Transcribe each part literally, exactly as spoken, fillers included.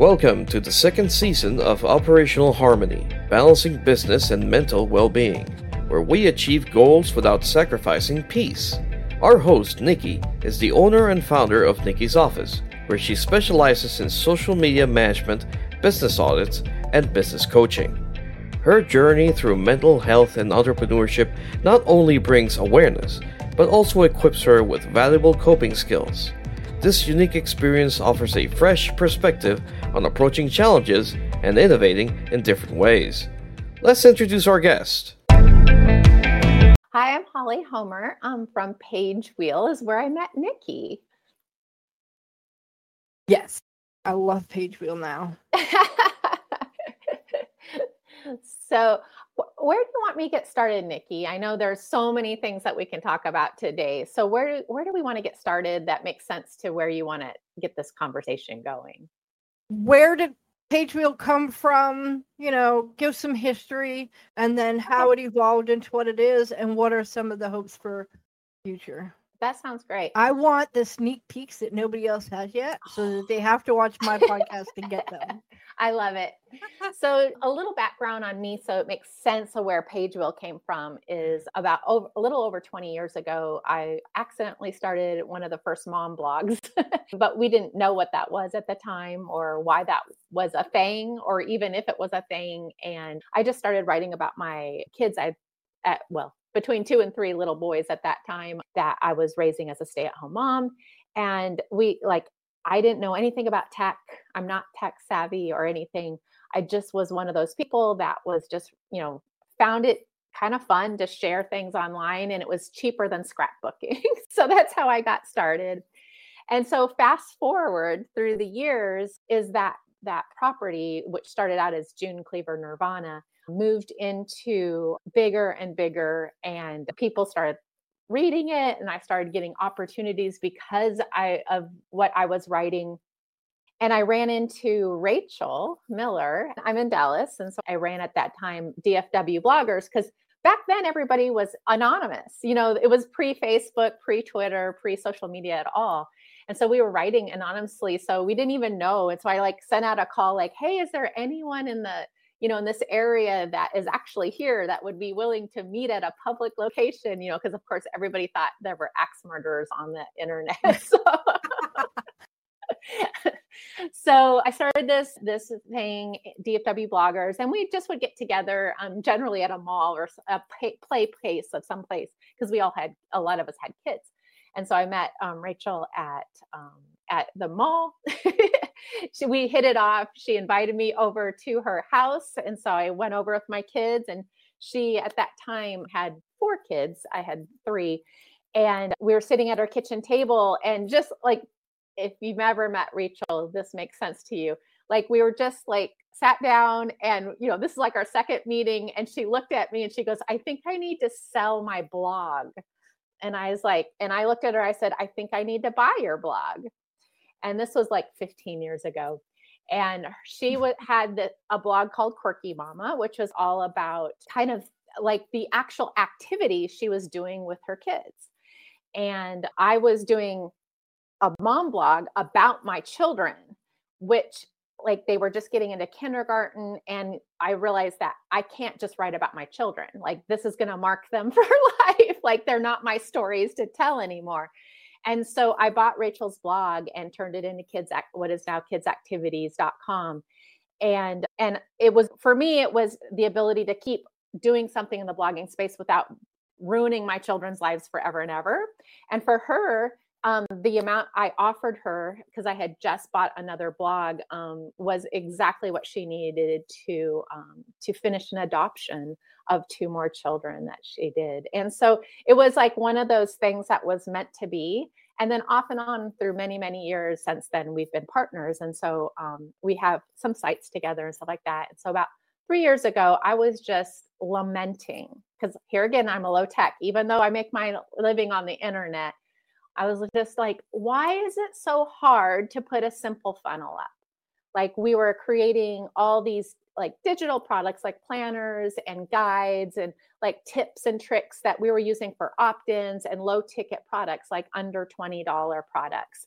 Welcome to the second season of Operational Harmony, balancing business and mental well-being, where we achieve goals without sacrificing peace. Our host, Nikki, is the owner and founder of Nikki's Office, where she specializes in social media management, business audits, and business coaching. Her journey through mental health and entrepreneurship not only brings awareness, but also equips her with valuable coping skills. This unique experience offers a fresh perspective on approaching challenges and innovating in different ways. Let's introduce our guest. Hi, I'm Holly Homer. I'm from Page Wheel, is where I met Nikki. Yes, I love Page Wheel now. So where do you want me to get started, Nikki? I know there's so many things that we can talk about today. So where, where do we want to get started that makes sense to where you want to get this conversation going? Where did Page Wheel come from? You know, give some history, and then how Okay. it evolved into what it is, and what are some of the hopes for future. That sounds great. I want the sneak peeks that nobody else has yet, so that they have to watch my podcast to get them. I love it. So a little background on me, so it makes sense of where Page Wheel came from, is about over, a little over twenty years ago, I accidentally started one of the first mom blogs, but we didn't know what that was at the time or why that was a thing, or even if it was a thing. And I just started writing about my kids. I, at, well, between two and three little boys at that time that I was raising as a stay-at-home mom. And we like, I didn't know anything about tech. I'm not tech savvy or anything. I just was one of those people that was just, you know, found it kind of fun to share things online, and it was cheaper than scrapbooking. So that's how I got started. And so fast forward through the years is that that property, which started out as June Cleaver Nirvana, moved into bigger and bigger, and people started reading it, and I started getting opportunities because I of what I was writing. And I ran into Rachel Miller. I'm in Dallas, and so I ran at that time D F W bloggers, because back then everybody was anonymous. You know, it was pre-Facebook, pre-Twitter, pre-social media at all. And so we were writing anonymously, so we didn't even know. And so I like sent out a call like, hey, is there anyone in the you know, in this area that is actually here that would be willing to meet at a public location, you know, because of course everybody thought there were axe murderers on the internet. So, so I started this, this thing, D F W bloggers, and we just would get together um, generally at a mall or a play, play place of some place, because we all had, a lot of us had kids. And so I met um, Rachel at um, at the mall. she, we hit it off. She invited me over to her house. And so I went over with my kids, and she at that time had four kids. I had three. And we were sitting at our kitchen table, and just like, if you've ever met Rachel, this makes sense to you. Like, we were just like sat down, and, you know, this is like our second meeting. And she looked at me and she goes, I think I need to sell my blog. And I was like, and I looked at her, I said, I think I need to buy your blog. And this was like fifteen years ago. And she w- had the, a blog called Quirky Mama, which was all about kind of like the actual activity she was doing with her kids. And I was doing a mom blog about my children, which like they were just getting into kindergarten. And I realized that I can't just write about my children. Like, this is going to mark them for life. Like, they're not my stories to tell anymore. And so I bought Rachel's blog and turned it into kids, what is now kids activities dot com. And, and it was, for me, it was the ability to keep doing something in the blogging space without ruining my children's lives forever and ever. And for her, Um, the amount I offered her, because I had just bought another blog, um, was exactly what she needed to um, to finish an adoption of two more children that she did. And so it was like one of those things that was meant to be. And then off and on through many, many years since then, we've been partners. And so um, we have some sites together and stuff like that. And so about three years ago, I was just lamenting, because here again, I'm a low tech, even though I make my living on the internet. I was just like, why is it so hard to put a simple funnel up? Like, we were creating all these like digital products like planners and guides and like tips and tricks that we were using for opt-ins and low ticket products, like under twenty dollars products.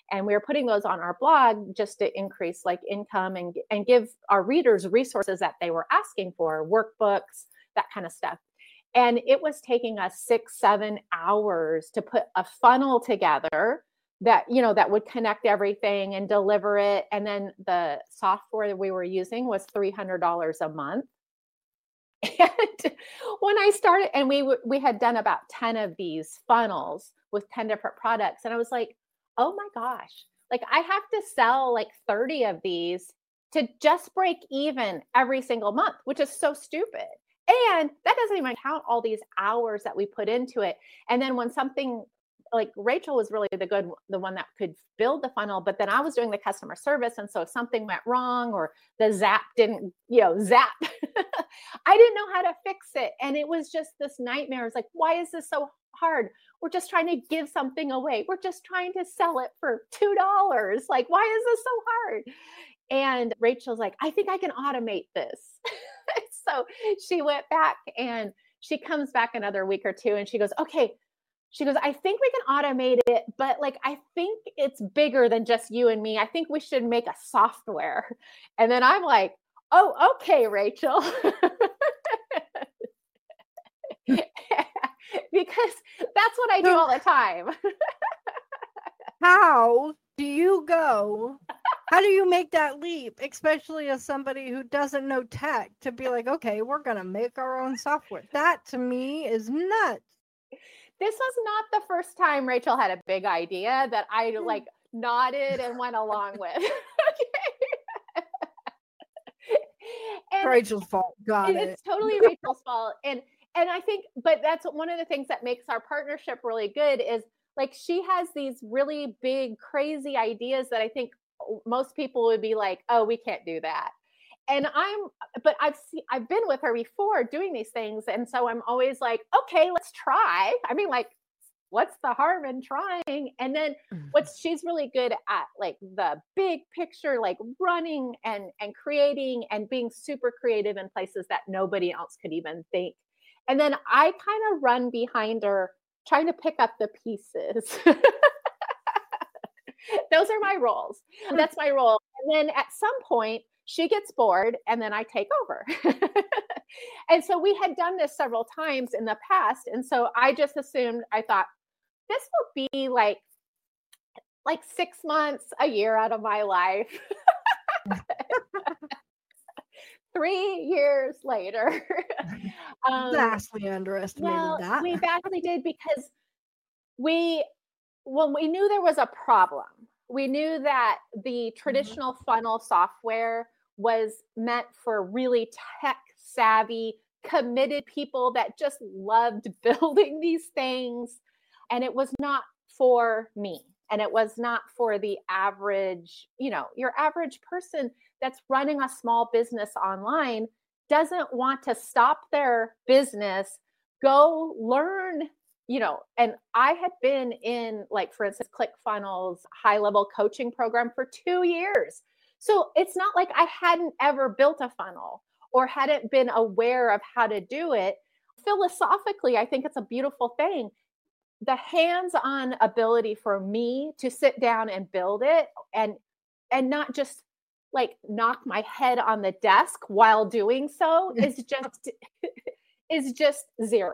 And we were putting those on our blog just to increase like income and, and give our readers resources that they were asking for, workbooks, that kind of stuff. And it was taking us six, seven hours to put a funnel together that, you know, that would connect everything and deliver it. And then the software that we were using was three hundred dollars a month. And when I started, and we w- we had done about ten of these funnels with ten different products. And I was like, oh my gosh, like I have to sell like thirty of these to just break even every single month, which is so stupid. And that doesn't even count all these hours that we put into it. And then when something like Rachel was really the good, the one that could build the funnel, but then I was doing the customer service. And so if something went wrong or the zap didn't, you know, zap, I didn't know how to fix it. And it was just this nightmare. It's like, why is this so hard? We're just trying to give something away. We're just trying to sell it for two dollars. Like, why is this so hard? And Rachel's like, I think I can automate this. So she went back and she comes back another week or two and she goes, okay, she goes, I think we can automate it, but like, I think it's bigger than just you and me. I think we should make a software. And then I'm like, oh, okay, Rachel. Because that's what I do all the time. How do you go? How do you make that leap, especially as somebody who doesn't know tech, to be like, okay, we're going to make our own software? That to me is nuts. This was not the first time Rachel had a big idea that I like nodded and went along with. Okay. And Rachel's fault. Got it. It's totally Rachel's fault. And and I think, but that's one of the things that makes our partnership really good is like she has these really big, crazy ideas that I think most people would be like, oh, we can't do that. And I'm, but I've seen, I've been with her before doing these things. And so I'm always like, okay, let's try. I mean, like, what's the harm in trying? And then what she's really good at, like the big picture, like running and, and creating and being super creative in places that nobody else could even think. And then I kind of run behind her, trying to pick up the pieces. Those are my roles. That's my role. And then at some point, she gets bored and then I take over. And so we had done this several times in the past. And so I just assumed, I thought, this will be like, like six months, a year out of my life. Three years later. um, vastly underestimated well, that. We vastly did because we, when we knew there was a problem, we knew that the traditional mm-hmm. funnel software was meant for really tech savvy, committed people that just loved building these things. And it was not for me. And it was not for the average, you know, your average person that's running a small business online doesn't want to stop their business, go learn, you know, and I had been in, like, for instance, ClickFunnels high level coaching program for two years. So it's not like I hadn't ever built a funnel or hadn't been aware of how to do it. Philosophically, I think it's a beautiful thing. The hands-on ability for me to sit down and build it and, and not just like knock my head on the desk while doing so is just, is just zero.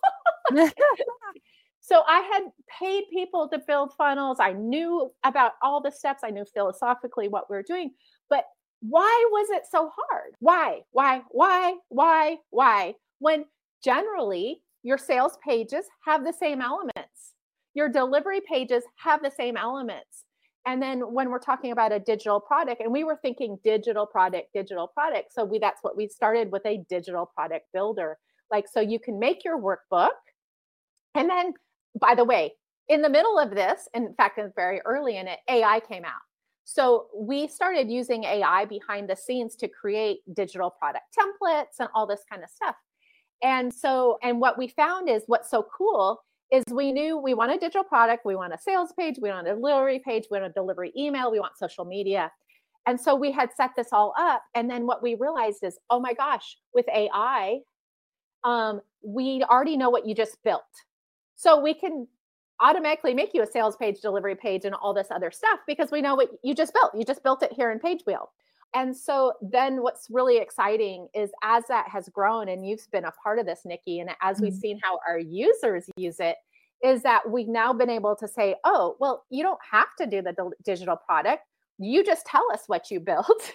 So I had paid people to build funnels. I knew about all the steps. I knew philosophically what we were doing, but why was it so hard? Why, why, why, why, why? When generally your sales pages have the same elements. Your delivery pages have the same elements. And then when we're talking about a digital product, and we were thinking digital product, digital product. So we, that's what we started with, a digital product builder. Like, so you can make your workbook. And then, by the way, in the middle of this, in fact, very early in it, A I came out. So we started using A I behind the scenes to create digital product templates and all this kind of stuff. And so, and what we found is what's so cool is we knew we want a digital product, we want a sales page, we want a delivery page, we want a delivery email, we want social media. And so we had set this all up. And then what we realized is, oh my gosh, with A I, um, we already know what you just built. So we can automatically make you a sales page, delivery page, and all this other stuff because we know what you just built. You just built it here in PageWheel. And so then what's really exciting is as that has grown, and you've been a part of this, Nikki, and as we've seen how our users use it, is that we've now been able to say, oh, well, you don't have to do the digital product. You just tell us what you built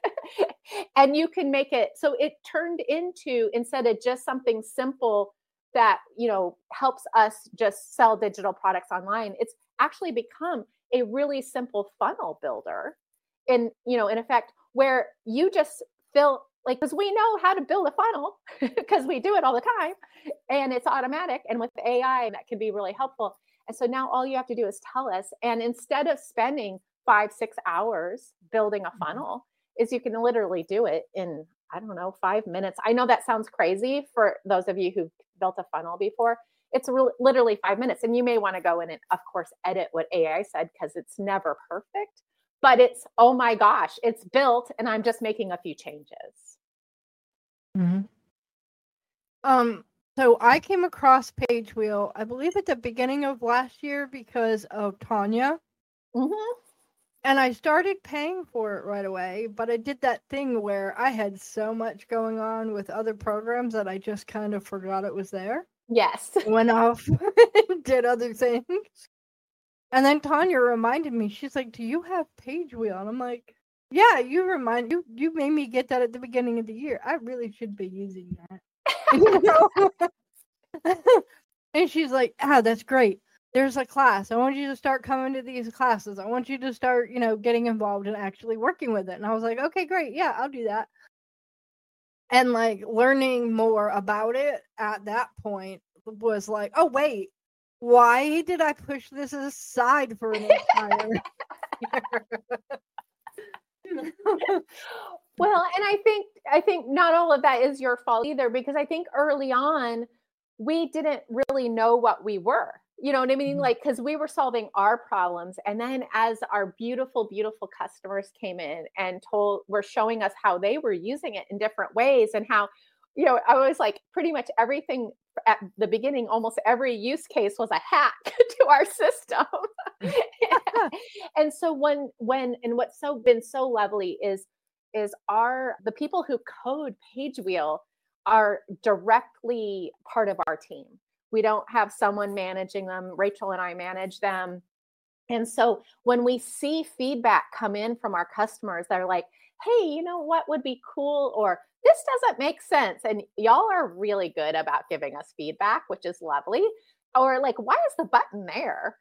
and you can make it. So it turned into, instead of just something simple that, you know, helps us just sell digital products online, it's actually become a really simple funnel builder in, you know, in effect, where you just fill, like, because we know how to build a funnel because we do it all the time and it's automatic. And with A I, that can be really helpful. And so now all you have to do is tell us. And instead of spending five, six hours building a funnel, is you can literally do it in, I don't know, five minutes. I know that sounds crazy for those of you who've built a funnel before. It's re- literally five minutes. And you may want to go in and, of course, edit what A I said because it's never perfect. But it's, oh my gosh, it's built and I'm just making a few changes. Mm-hmm. Um, so I came across PageWheel, I believe at the beginning of last year because of Tanya. Mm-hmm. And I started paying for it right away, but I did that thing where I had so much going on with other programs that I just kind of forgot it was there. Yes. Went off and did other things. And then Tanya reminded me, she's like, do you have PageWheel? And I'm like, yeah, you remind you you made me get that at the beginning of the year. I really should be using that. You know? And she's like, ah, that's great. There's a class. I want you to start coming to these classes. I want you to start, you know, getting involved and actually working with it. And I was like, okay, great. Yeah, I'll do that. And like learning more about it at that point was like, oh, wait. Why did I push this aside for an entire year? Well, and I think I think not all of that is your fault either, because I think early on we didn't really know what we were. You know what I mean? Like, because we were solving our problems. And then as our beautiful, beautiful customers came in and told, were showing us how they were using it in different ways and how, you know, I was like, pretty much everything at the beginning, almost every use case was a hack to our system. And so when, when, and what's so been so lovely is, is our, the people who code PageWheel are directly part of our team. We don't have someone managing them. Rachel and I manage them. And so when we see feedback come in from our customers, they're like, hey, you know what would be cool? Or this doesn't make sense. And y'all are really good about giving us feedback, which is lovely. Or like, why is the button there?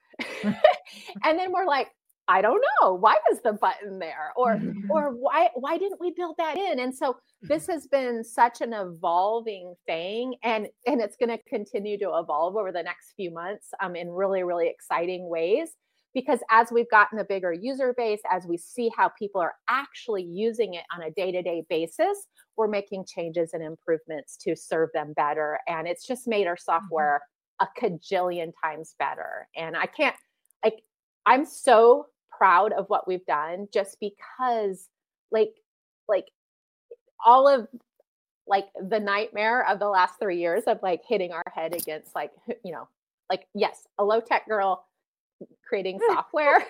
And then we're like, I don't know. Why is the button there? Or, or why, why didn't we build that in? And so this has been such an evolving thing, and, and it's going to continue to evolve over the next few months um, in really, really exciting ways. Because as we've gotten a bigger user base, as we see how people are actually using it on a day-to-day basis, we're making changes and improvements to serve them better. And it's just made our software a cajillion times better. And I can't, like, I'm so proud of what we've done just because like, like all of like the nightmare of the last three years of like hitting our head against like, you know, like, yes, a low tech girl creating software,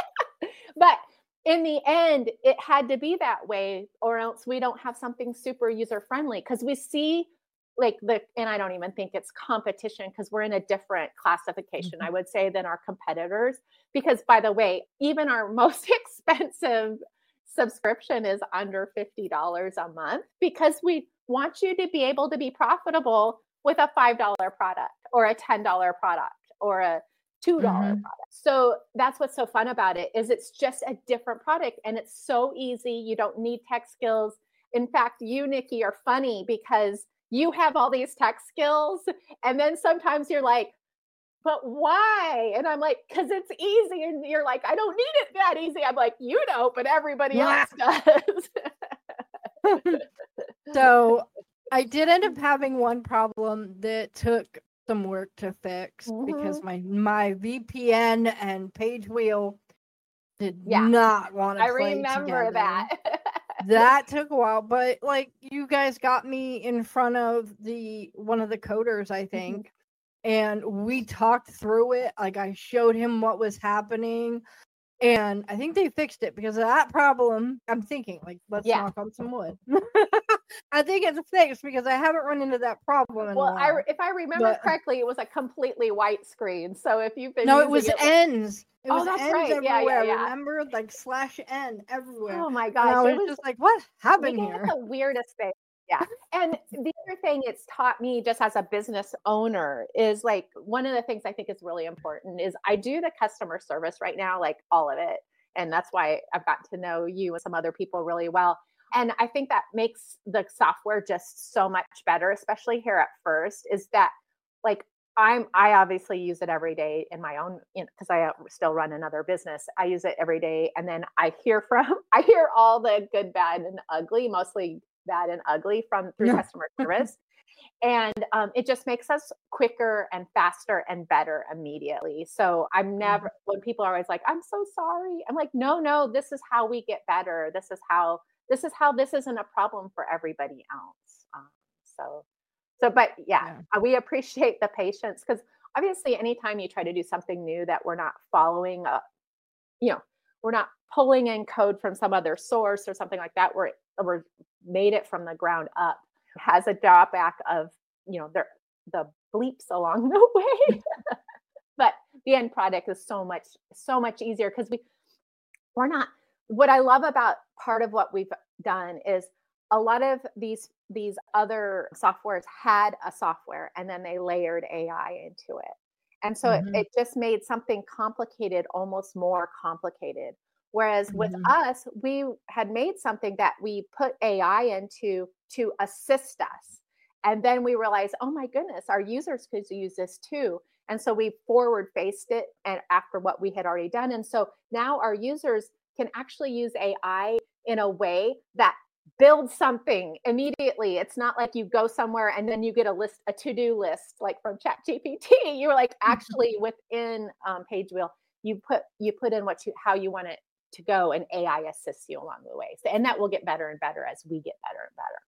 but in the end, it had to be that way or else we don't have something super user friendly. Cause we see like the, and I don't even think it's competition because we're in a different classification, I would say, than our competitors. Because by the way, even our most expensive subscription is under fifty dollars a month because we want you to be able to be profitable with a five dollar product or a ten dollar product or a two dollar mm-hmm. product. So that's what's so fun about it is it's just a different product and it's so easy. You don't need tech skills. In fact, you, Nikki, are funny because you have all these tech skills. And then sometimes you're like, but why? And I'm like, because it's easy. And you're like, I don't need it that easy. I'm like, you don't, but everybody else does. So I did end up having one problem that took some work to fix mm-hmm. because my, my V P N and PageWheel did yeah. not want to play together. I remember that. That took a while, but like you guys got me in front of the one of the coders, I think, and we talked through it. Like I showed him what was happening. And I think they fixed it because of that problem. I'm thinking, like, let's Yeah. knock on some wood. I think it's fixed because I haven't run into that problem in Well, a while. I, if I remember But- correctly, it was a completely white screen. So if you've been no, it using was it, ends. It Oh, was that's ends right. Yeah, yeah, everywhere. yeah. Remember, like slash N everywhere. oh my and I gosh, was, it was just like, what we happened get here? the weirdest thing. Yeah. And the other thing it's taught me just as a business owner is like one of the things I think is really important is I do the customer service right now, like all of it. And that's why I've got to know you and some other people really well. And I think that makes the software just so much better, especially here at first, is that like I'm I obviously use it every day in my own, you know, because I still run another business. I use it every day. And then I hear from I hear all the good, bad, and ugly, mostly bad and ugly from through Yeah. customer service. And um, it just makes us quicker and faster and better immediately. So I'm never, when people are always like, I'm so sorry. I'm like, no, no, this is how we get better. This is how, this is how this isn't a problem for everybody else. Um, so, so, but yeah, Yeah. uh, we appreciate the patience because obviously anytime you try to do something new that we're not following up, you know, we're not pulling in code from some other source or something like that, we're, we're made it from the ground up, has a drawback of, you know, the, the bleeps along the way. But the end product is so much, so much easier because we, we're not, what I love about part of what we've done is a lot of these, these other softwares had a software and then they layered A I into it. And so Mhm. it, it just made something complicated almost more complicated. Whereas with Mhm. us, we had made something that we put A I into to assist us. And then we realized, oh my goodness, our users could use this too. And so we forward faced it and after what we had already done. And so now our users can actually use A I in a way that builds something immediately. It's not like you go somewhere and then you get a list, a to-do list like from ChatGPT. You were like actually within um, PageWheel, you put you put in what you how you want it to go, and A I assists you along the way. So, and that will get better and better as we get better and better.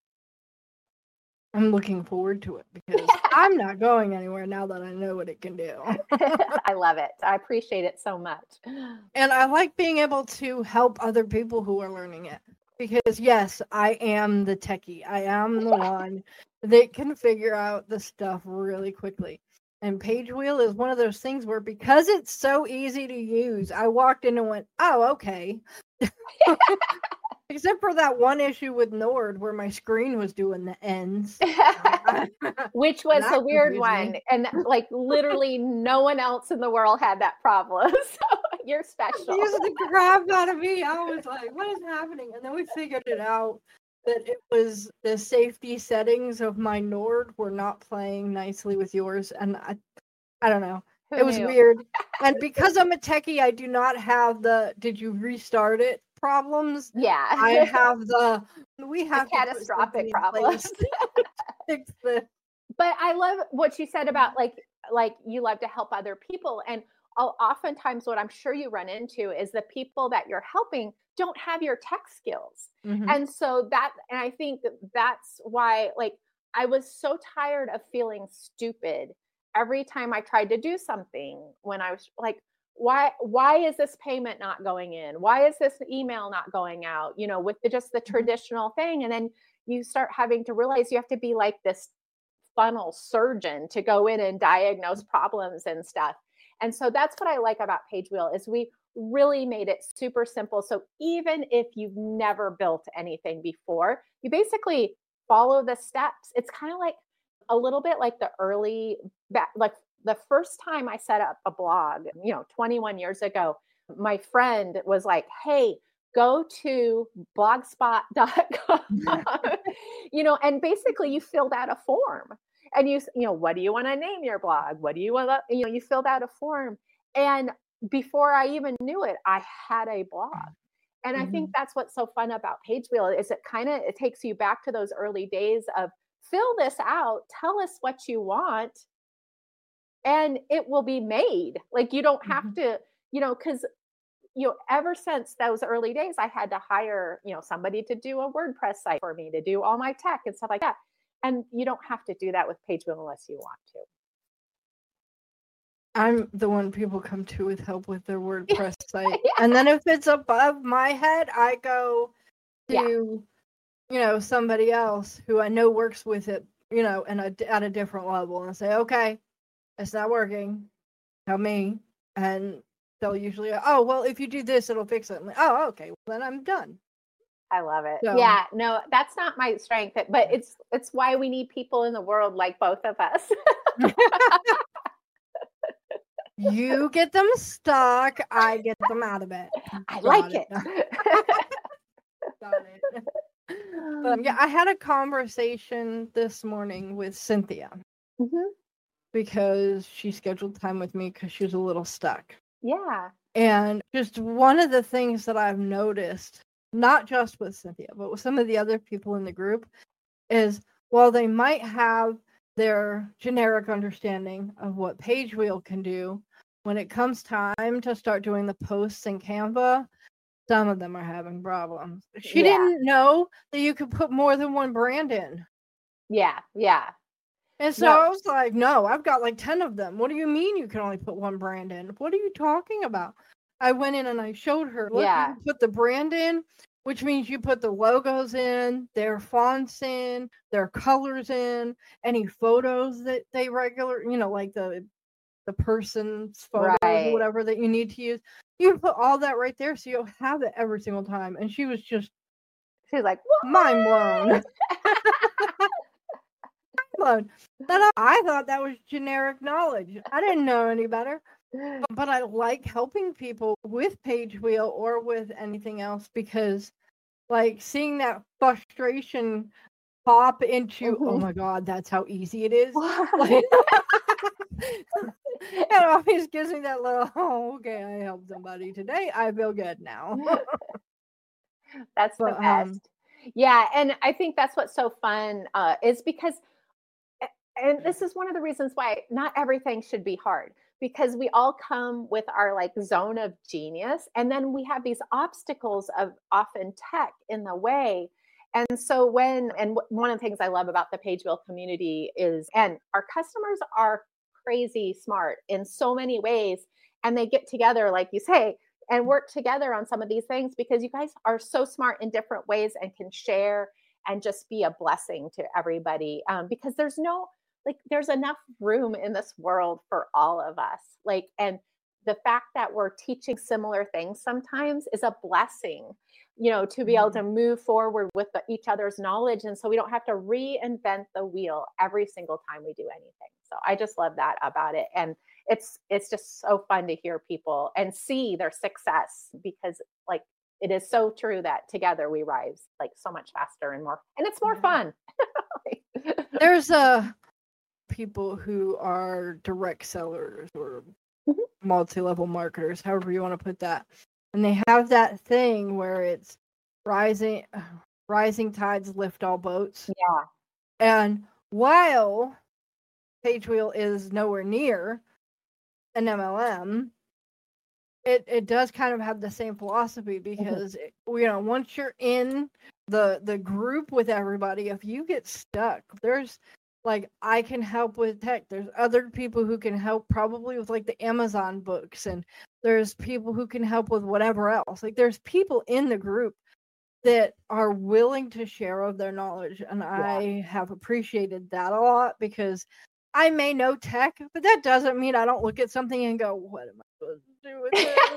I'm looking forward to it because I'm not going anywhere now that I know what it can do. I love it. I appreciate it so much. And I like being able to help other people who are learning it. Because yes, I am the techie. I am the one that can figure out the stuff really quickly. And PageWheel is one of those things where because it's so easy to use, I walked in and went, oh, okay. Except for that one issue with Nord where my screen was doing the ends. Which was That a weird confused one. me. And like literally no one else in the world had that problem. So you're special. It used the crap out of me. I was like, what is happening? And then we figured it out that it was the safety settings of my Nord were not playing nicely with yours. And I, I don't know. Who It was knew? weird. And because I'm a techie, I do not have the did you restart it problems. Yeah. I have the we have the to put catastrophic something in problems. place to fix this. But I love what you said about like like you love to help other people. And I'll, oftentimes what I'm sure you run into is the people that you're helping don't have your tech skills. Mhm. And so that, and I think that that's why, like, I was so tired of feeling stupid every time I tried to do something when I was like, why, why is this payment not going in? Why is this email not going out? You know, with the, just the traditional thing. And then you start having to realize you have to be like this funnel surgeon to go in and diagnose problems and stuff. And so that's what I like about PageWheel is we really made it super simple. So even if you've never built anything before, you basically follow the steps. It's kind of like a little bit like the early, like the first time I set up a blog, you know, twenty-one years ago, my friend was like, hey, go to blogspot dot com, you know, and basically you filled out a form and you, you know, what do you want to name your blog? What do you want to, you know, you filled out a form. And before I even knew it, I had a blog. And I think that's what's so fun about PageWheel is it kind of, it takes you back to those early days of fill this out, tell us what you want, and it will be made. Like you don't have Mhm. to, you know, because you know, ever since those early days, I had to hire, you know, somebody to do a WordPress site for me, to do all my tech and stuff like that. And you don't have to do that with PageWheel unless you want to. I'm the one people come to with help with their WordPress site. Yeah. And then if it's above my head, I go to, yeah. you know, somebody else who I know works with it, you know, and a, at a different level, and say, okay, it's not working. Tell me. And they'll usually, oh, well, if you do this, it'll fix it. I'm like, oh, okay, well, then I'm done. I love it. So, yeah, no, that's not my strength, but it's it's why we need people in the world like both of us. You get them stuck, I get them out of it. I Got like it. it. Got it. But um, yeah, I had a conversation this morning with Cynthia mm-hmm. because she scheduled time with me because she was a little stuck. Yeah. And just one of the things that I've noticed, not just with Cynthia, but with some of the other people in the group, is while they might have their generic understanding of what Page Wheel can do, when it comes time to start doing the posts in Canva, some of them are having problems. She yeah. didn't know that you could put more than one brand in. Yeah, yeah. And so no. I was like, no, I've got like ten of them. What do you mean you can only put one brand in? What are you talking about? I went in and I showed her, look, yeah. you put the brand in, which means you put the logos in, their fonts in, their colors in, any photos that they regular, you know, like the the person's photos right. or whatever that you need to use. You put all that right there so you'll have it every single time. And she was just, she was like, mind blown. Mind blown. That I thought that was generic knowledge. I didn't know any better. But I like helping people with Page Wheel or with anything else because, like, seeing that frustration pop into, mm-hmm. oh my God, that's how easy it is. Like, it always gives me that little, oh, okay, I helped somebody today. I feel good now. That's but, the best. Um, yeah, and I think that's what's so fun uh, is because, and this is one of the reasons why not everything should be hard. Because we all come with our like zone of genius, and then we have these obstacles of often tech in the way. And so when, and w- one of the things I love about the Page Wheel community is, and our customers are crazy smart in so many ways, and they get together, like you say, and work together on some of these things because you guys are so smart in different ways and can share and just be a blessing to everybody. Um, because there's no, like there's enough room in this world for all of us. Like, and the fact that we're teaching similar things sometimes is a blessing, you know, to be mm-hmm. able to move forward with the, each other's knowledge. And so we don't have to reinvent the wheel every single time we do anything. So I just love that about it. And it's, it's just so fun to hear people and see their success because like, it is so true that together we rise like so much faster and more, and it's more fun. There's a, people who are direct sellers or mm-hmm. multi-level marketers, however you want to put that. And they have that thing where it's rising rising tides lift all boats. Yeah. And while Page Wheel is nowhere near an M L M, it, it does kind of have the same philosophy because mm-hmm. it, you know, once you're in the the group with everybody, if you get stuck, there's like, I can help with tech. There's other people who can help probably with like the Amazon books. And there's people who can help with whatever else. Like there's people in the group that are willing to share of their knowledge. And yeah. I have appreciated that a lot because I may know tech, but that doesn't mean I don't look at something and go, what am I supposed to do with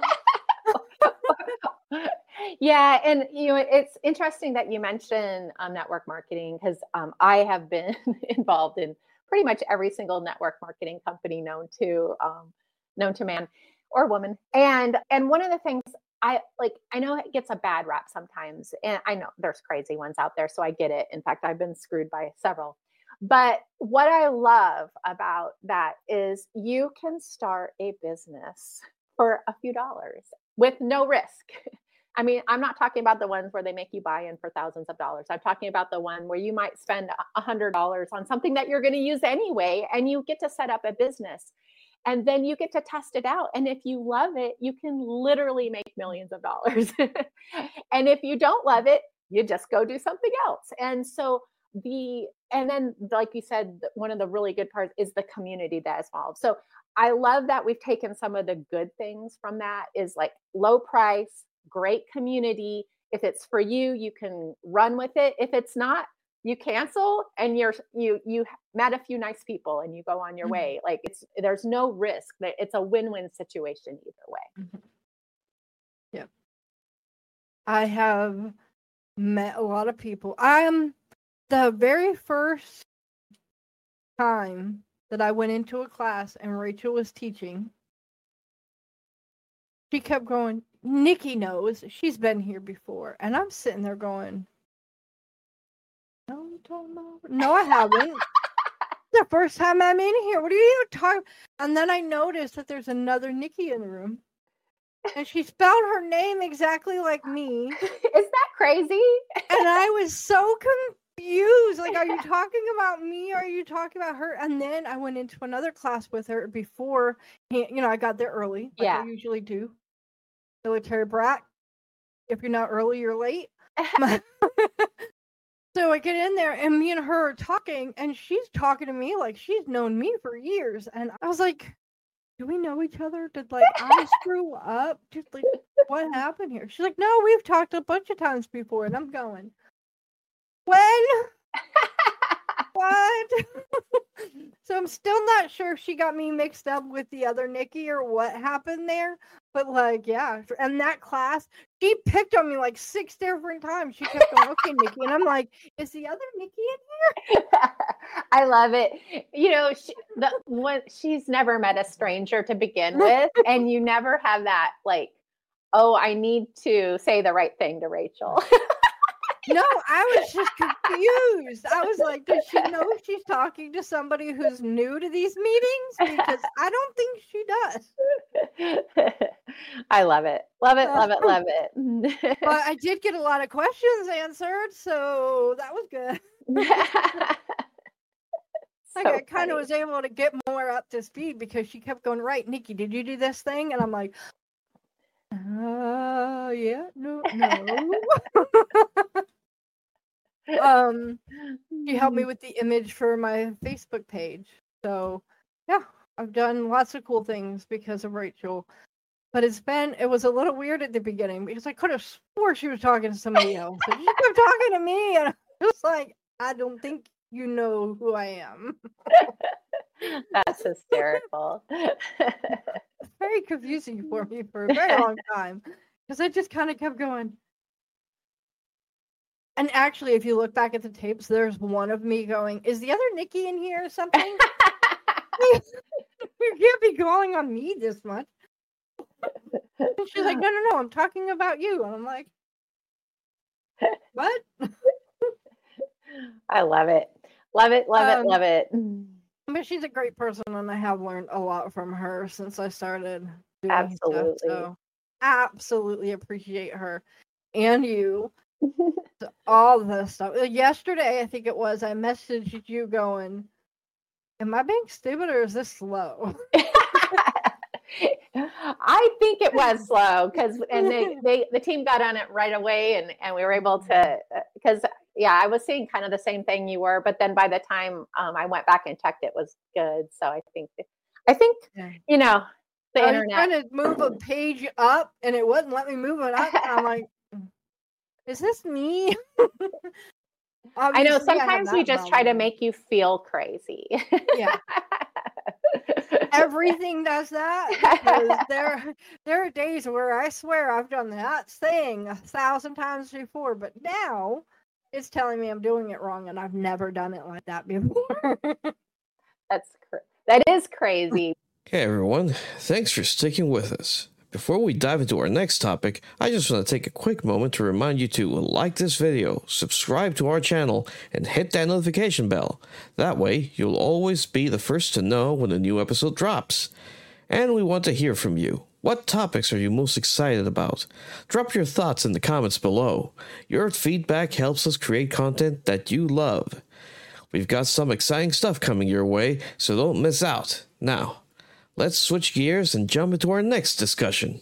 it? Yeah, and you know, it's interesting that you mentioned um, network marketing because um, I have been involved in pretty much every single network marketing company known to um, known to man or woman. And and one of the things I like, I know it gets a bad rap sometimes, and I know there's crazy ones out there, so I get it. In fact, I've been screwed by several. But what I love about that is you can start a business for a few dollars with no risk. I mean, I'm not talking about the ones where they make you buy in for thousands of dollars. I'm talking about the one where you might spend a hundred dollars on something that you're going to use anyway, and you get to set up a business, and then you get to test it out. And if you love it, you can literally make millions of dollars. And if you don't love it, you just go do something else. And so the, and then like you said, one of the really good parts is the community that is involved. So I love that we've taken some of the good things from that is like low price, great community. If it's for you, you can run with it. If it's not, you cancel and you're you you met a few nice people and you go on your mm-hmm. way. Like it's there's no risk. It's a win-win situation either way. Mm-hmm. Yeah. I have met a lot of people. I'm the very first time that I went into a class and Rachel was teaching. She kept going, Nikki knows, she's been here before. And I'm sitting there going, no, don't know. No, I haven't. The first time I'm in here. What are you even talking? And then I noticed that there's another Nikki in the room. And she spelled her name exactly like me. Is that crazy? And I was so confused. Like, are you talking about me? Or are you talking about her? And then I went into another class with her before, you know, I got there early. Like yeah. I usually do. Military brat. If you're not early, you're late. So I get in there and me and her are talking and she's talking to me like she's known me for years. And I was like, do we know each other? Did like I screw up? Just like what happened here? She's like, no, we've talked a bunch of times before. And I'm going, when? What? So I'm still not sure if she got me mixed up with the other Nikki or what happened there. But like, yeah. And that class, she picked on me like six different times. She kept going, okay, Nikki. And I'm like, is the other Nikki in here? I love it. You know, she, the one, she's never met a stranger to begin with. And you never have that like, oh, I need to say the right thing to Rachel. No, I was just confused. I was like, does she know she's talking to somebody who's new to these meetings? Because I don't think she does. I love it. Love it, love it, love it. But I did get a lot of questions answered, so that was good. So like I kind of was able to get more up to speed because she kept going, right, Nikki, did you do this thing? And I'm like, uh, yeah, no, no. um, she helped me with the image for my Facebook page. So, yeah, I've done lots of cool things because of Rachel. But it's been, it was a little weird at the beginning because I could have swore she was talking to somebody else. And she kept talking to me, and I was like, I don't think you know who I am. That's hysterical. Very confusing for me for a very long time because I just kind of kept going. And actually, if you look back at the tapes, there's one of me going, is the other Nikki in here or something? You can't be calling on me this much. And she's like, no, no, no, I'm talking about you. And I'm like, what? I love it. Love it, love um, it, love it. But she's a great person, and I have learned a lot from her since I started doing absolutely. stuff. So absolutely appreciate her and you. All this stuff. Yesterday, I think it was, I messaged you going, am I being stupid or is this slow? I think it was slow because and they, they the team got on it right away and, and we were able to because yeah I was seeing kind of the same thing you were, but then by the time um, I went back and checked, it was good. So I think I think yeah. you know the I internet. was trying to move a page up and it wouldn't let me move it up. And I'm like, is this me? I know sometimes we just try to make you feel crazy. Yeah. Everything does that. There, there are days where I swear I've done that thing a thousand times before, but now it's telling me I'm doing it wrong, and I've never done it like that before. That's cr- that is crazy. Hey everyone, thanks for sticking with us. Before we dive into our next topic, I just want to take a quick moment to remind you to like this video, subscribe to our channel, and hit that notification bell. That way, you'll always be the first to know when a new episode drops. And we want to hear from you. What topics are you most excited about? Drop your thoughts in the comments below. Your feedback helps us create content that you love. We've got some exciting stuff coming your way, so don't miss out. Now, let's switch gears and jump into our next discussion.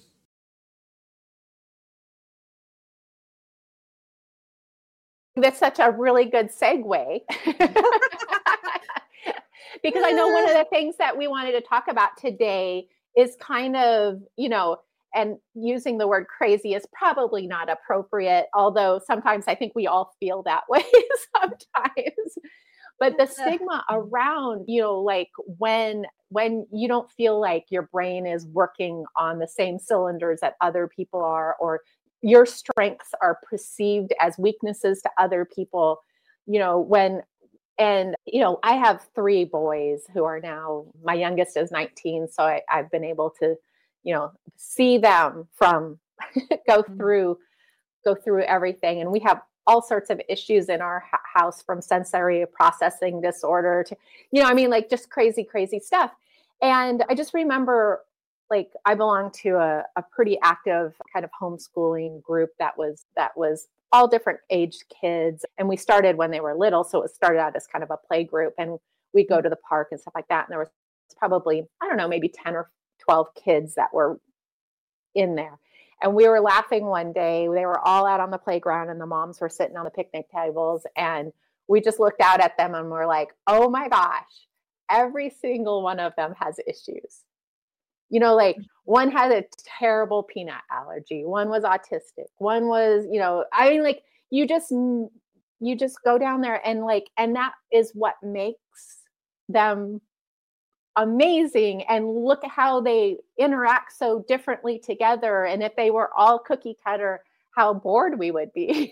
That's such a really good segue. because I know one of the things that we wanted to talk about today is kind of, you know, and using the word crazy is probably not appropriate, although sometimes I think we all feel that way sometimes. But the stigma around, you know, like when when you don't feel like your brain is working on the same cylinders that other people are, or your strengths are perceived as weaknesses to other people, you know, when, and, you know, I have three boys who are now, my youngest is nineteen. So I, I've been able to, you know, see them from go through, go through everything. And we have all sorts of issues in our house, from sensory processing disorder to, you know, I mean, like just crazy, crazy stuff. And I just remember, like, I belong to a, a pretty active kind of homeschooling group that was, that was all different aged kids. And we started when they were little. So it started out as kind of a play group, and we'd go to the park and stuff like that. And there was probably, I don't know, maybe ten or twelve kids that were in there. And we were laughing one day. They were all out on the playground and the moms were sitting on the picnic tables. And we just looked out at them and we're like, oh my gosh, every single one of them has issues. You know, like one had a terrible peanut allergy. One was autistic. One was, you know, I mean, like you just, you just go down there and like, and that is what makes them amazing. And look at how they interact so differently together. And if they were all cookie cutter, how bored we would be.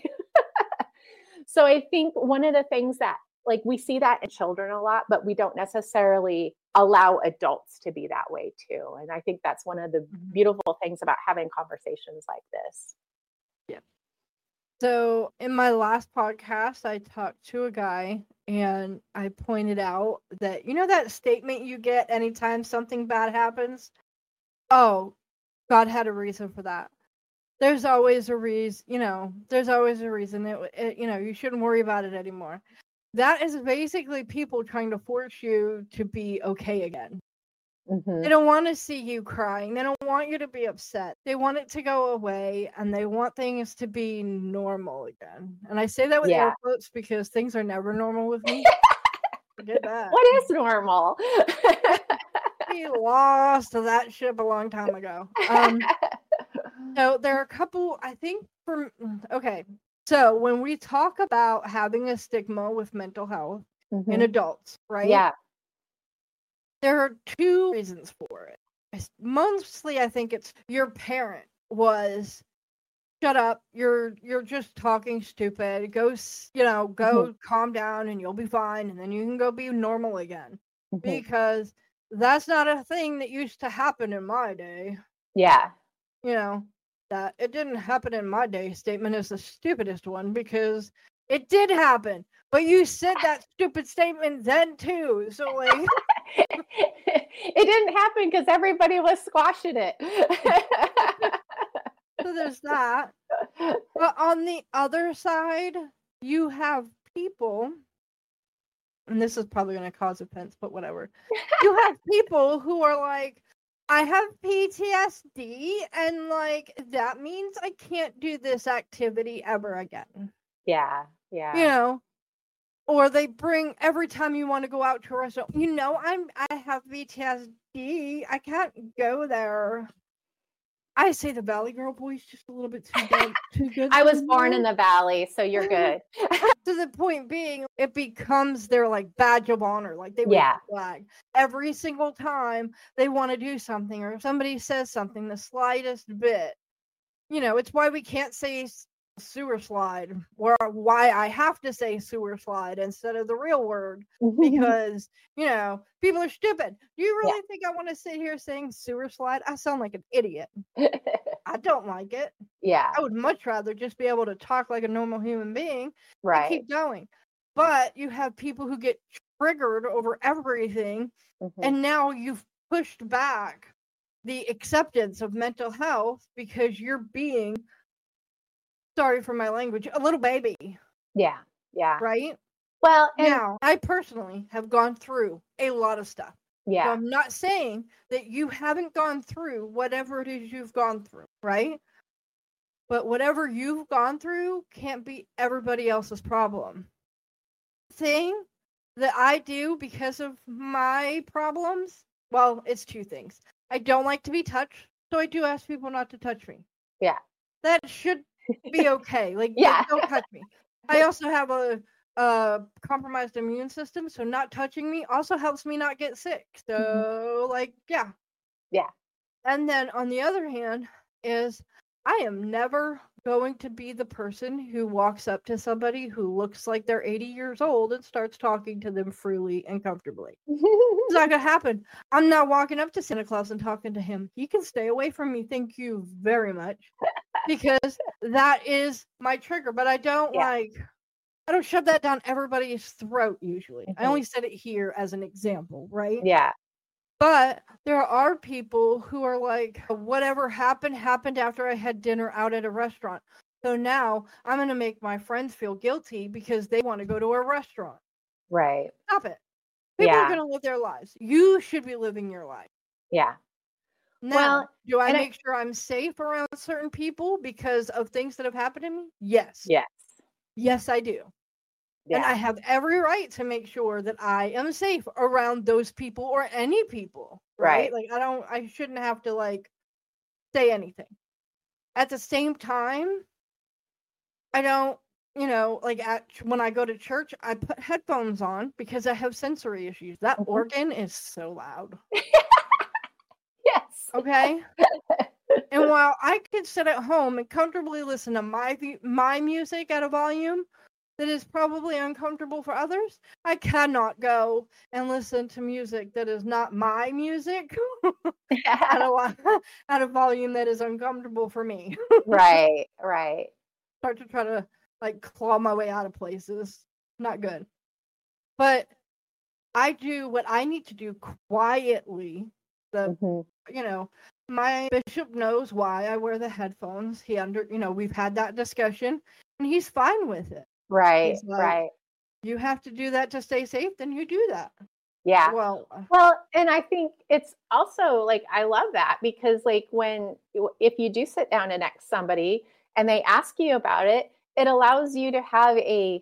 So I think one of the things that, like, we see that in children a lot, but we don't necessarily allow adults to be that way too. And I think that's one of the beautiful things about having conversations like this. Yeah. So in my last podcast, I talked to a guy and I pointed out that, you know, that statement you get anytime something bad happens? Oh, God had a reason for that. There's always a reason, you know, there's always a reason. It, it, you know, you shouldn't worry about it anymore. That is basically people trying to force you to be okay again. Mm-hmm. They don't want to see you crying. They don't want you to be upset. They want it to go away, and they want things to be normal again. And I say that with yeah. air quotes because things are never normal with me. Forget that. What is normal? We lost that ship a long time ago. Um, so there are a couple, I think, from, okay. So when we talk about having a stigma with mental health mm-hmm. in adults, right? Yeah. There are two reasons for it. Mostly, I think it's your parent was, shut up, you're you're just talking stupid. Go, you know, go mm-hmm. calm down and you'll be fine. And then you can go be normal again. Mm-hmm. Because that's not a thing that used to happen in my day. Yeah. You know, that it didn't happen in my day statement is the stupidest one because it did happen. But you said that stupid statement then too. So like it didn't happen because everybody was squashing it. So there's that. But on the other side, you have people, and this is probably going to cause offense, but whatever. You have people who are like, I have P T S D, and like that means I can't do this activity ever again. Yeah, yeah. You know, or they bring every time you want to go out to a restaurant. You know, I'm I have P T S D. I can't go there. I say the Valley Girl voice just a little bit too good. Too good. I was born in the Valley, so you're good. To the point being, it becomes their like badge of honor. Like they yeah. wave the flag every single time they want to do something, or if somebody says something the slightest bit. You know, it's why we can't say sewer slide, or why I have to say sewer slide instead of the real word, because you know people are stupid. Do you really yeah. think I want to sit here saying sewer slide? I sound like an idiot. I don't like it. Yeah, I would much rather just be able to talk like a normal human being. Right. And keep going. But you have people who get triggered over everything, mm-hmm. and now you've pushed back the acceptance of mental health because you're being, sorry for my language, a little baby. Yeah, yeah. Right? Well, and now, I personally have gone through a lot of stuff. Yeah. So I'm not saying that you haven't gone through whatever it is you've gone through, right? But whatever you've gone through can't be everybody else's problem. Thing that I do because of my problems, well, it's two things. I don't like to be touched, so I do ask people not to touch me. Yeah. That should be okay. Like, Yeah. don't touch me. I also have a, a compromised immune system, so not touching me also helps me not get sick. So, mm-hmm. like, yeah. Yeah. And then on the other hand is I am never going to be the person who walks up to somebody who looks like they're eighty years old and starts talking to them freely and comfortably. It's not going to happen. I'm not walking up to Santa Claus and talking to him. He can stay away from me. Thank you very much. Because that is my trigger. But I don't yeah. like, I don't shove that down everybody's throat usually. Mm-hmm. I only said it here as an example, right? Yeah. But there are people who are like, whatever happened, happened after I had dinner out at a restaurant. So now I'm going to make my friends feel guilty because they want to go to a restaurant. Right. Stop it. People yeah. are going to live their lives. You should be living your life. Yeah. Now, well, do I make I... sure I'm safe around certain people because of things that have happened to me? Yes. Yes. Yes, I do. Yeah. And I have every right to make sure that I am safe around those people or any people, right? right? Like, I don't, I shouldn't have to, like, say anything. At the same time, I don't, you know, like, at when I go to church, I put headphones on because I have sensory issues. That mm-hmm. organ is so loud. Yes. Okay? And while I could sit at home and comfortably listen to my my music at a volume that is probably uncomfortable for others, I cannot go and listen to music that is not my music at, a, at a volume that is uncomfortable for me. Right, right. Start to try to, like, claw my way out of places. Not good. But I do what I need to do quietly. The, mm-hmm. you know, my bishop knows why I wear the headphones. He under, you know, we've had that discussion, and he's fine with it. Right, like, right. You have to do that to stay safe, then you do that. Yeah. Well, well, and I think it's also like, I love that because like when, if you do sit down next to somebody and they ask you about it, it allows you to have a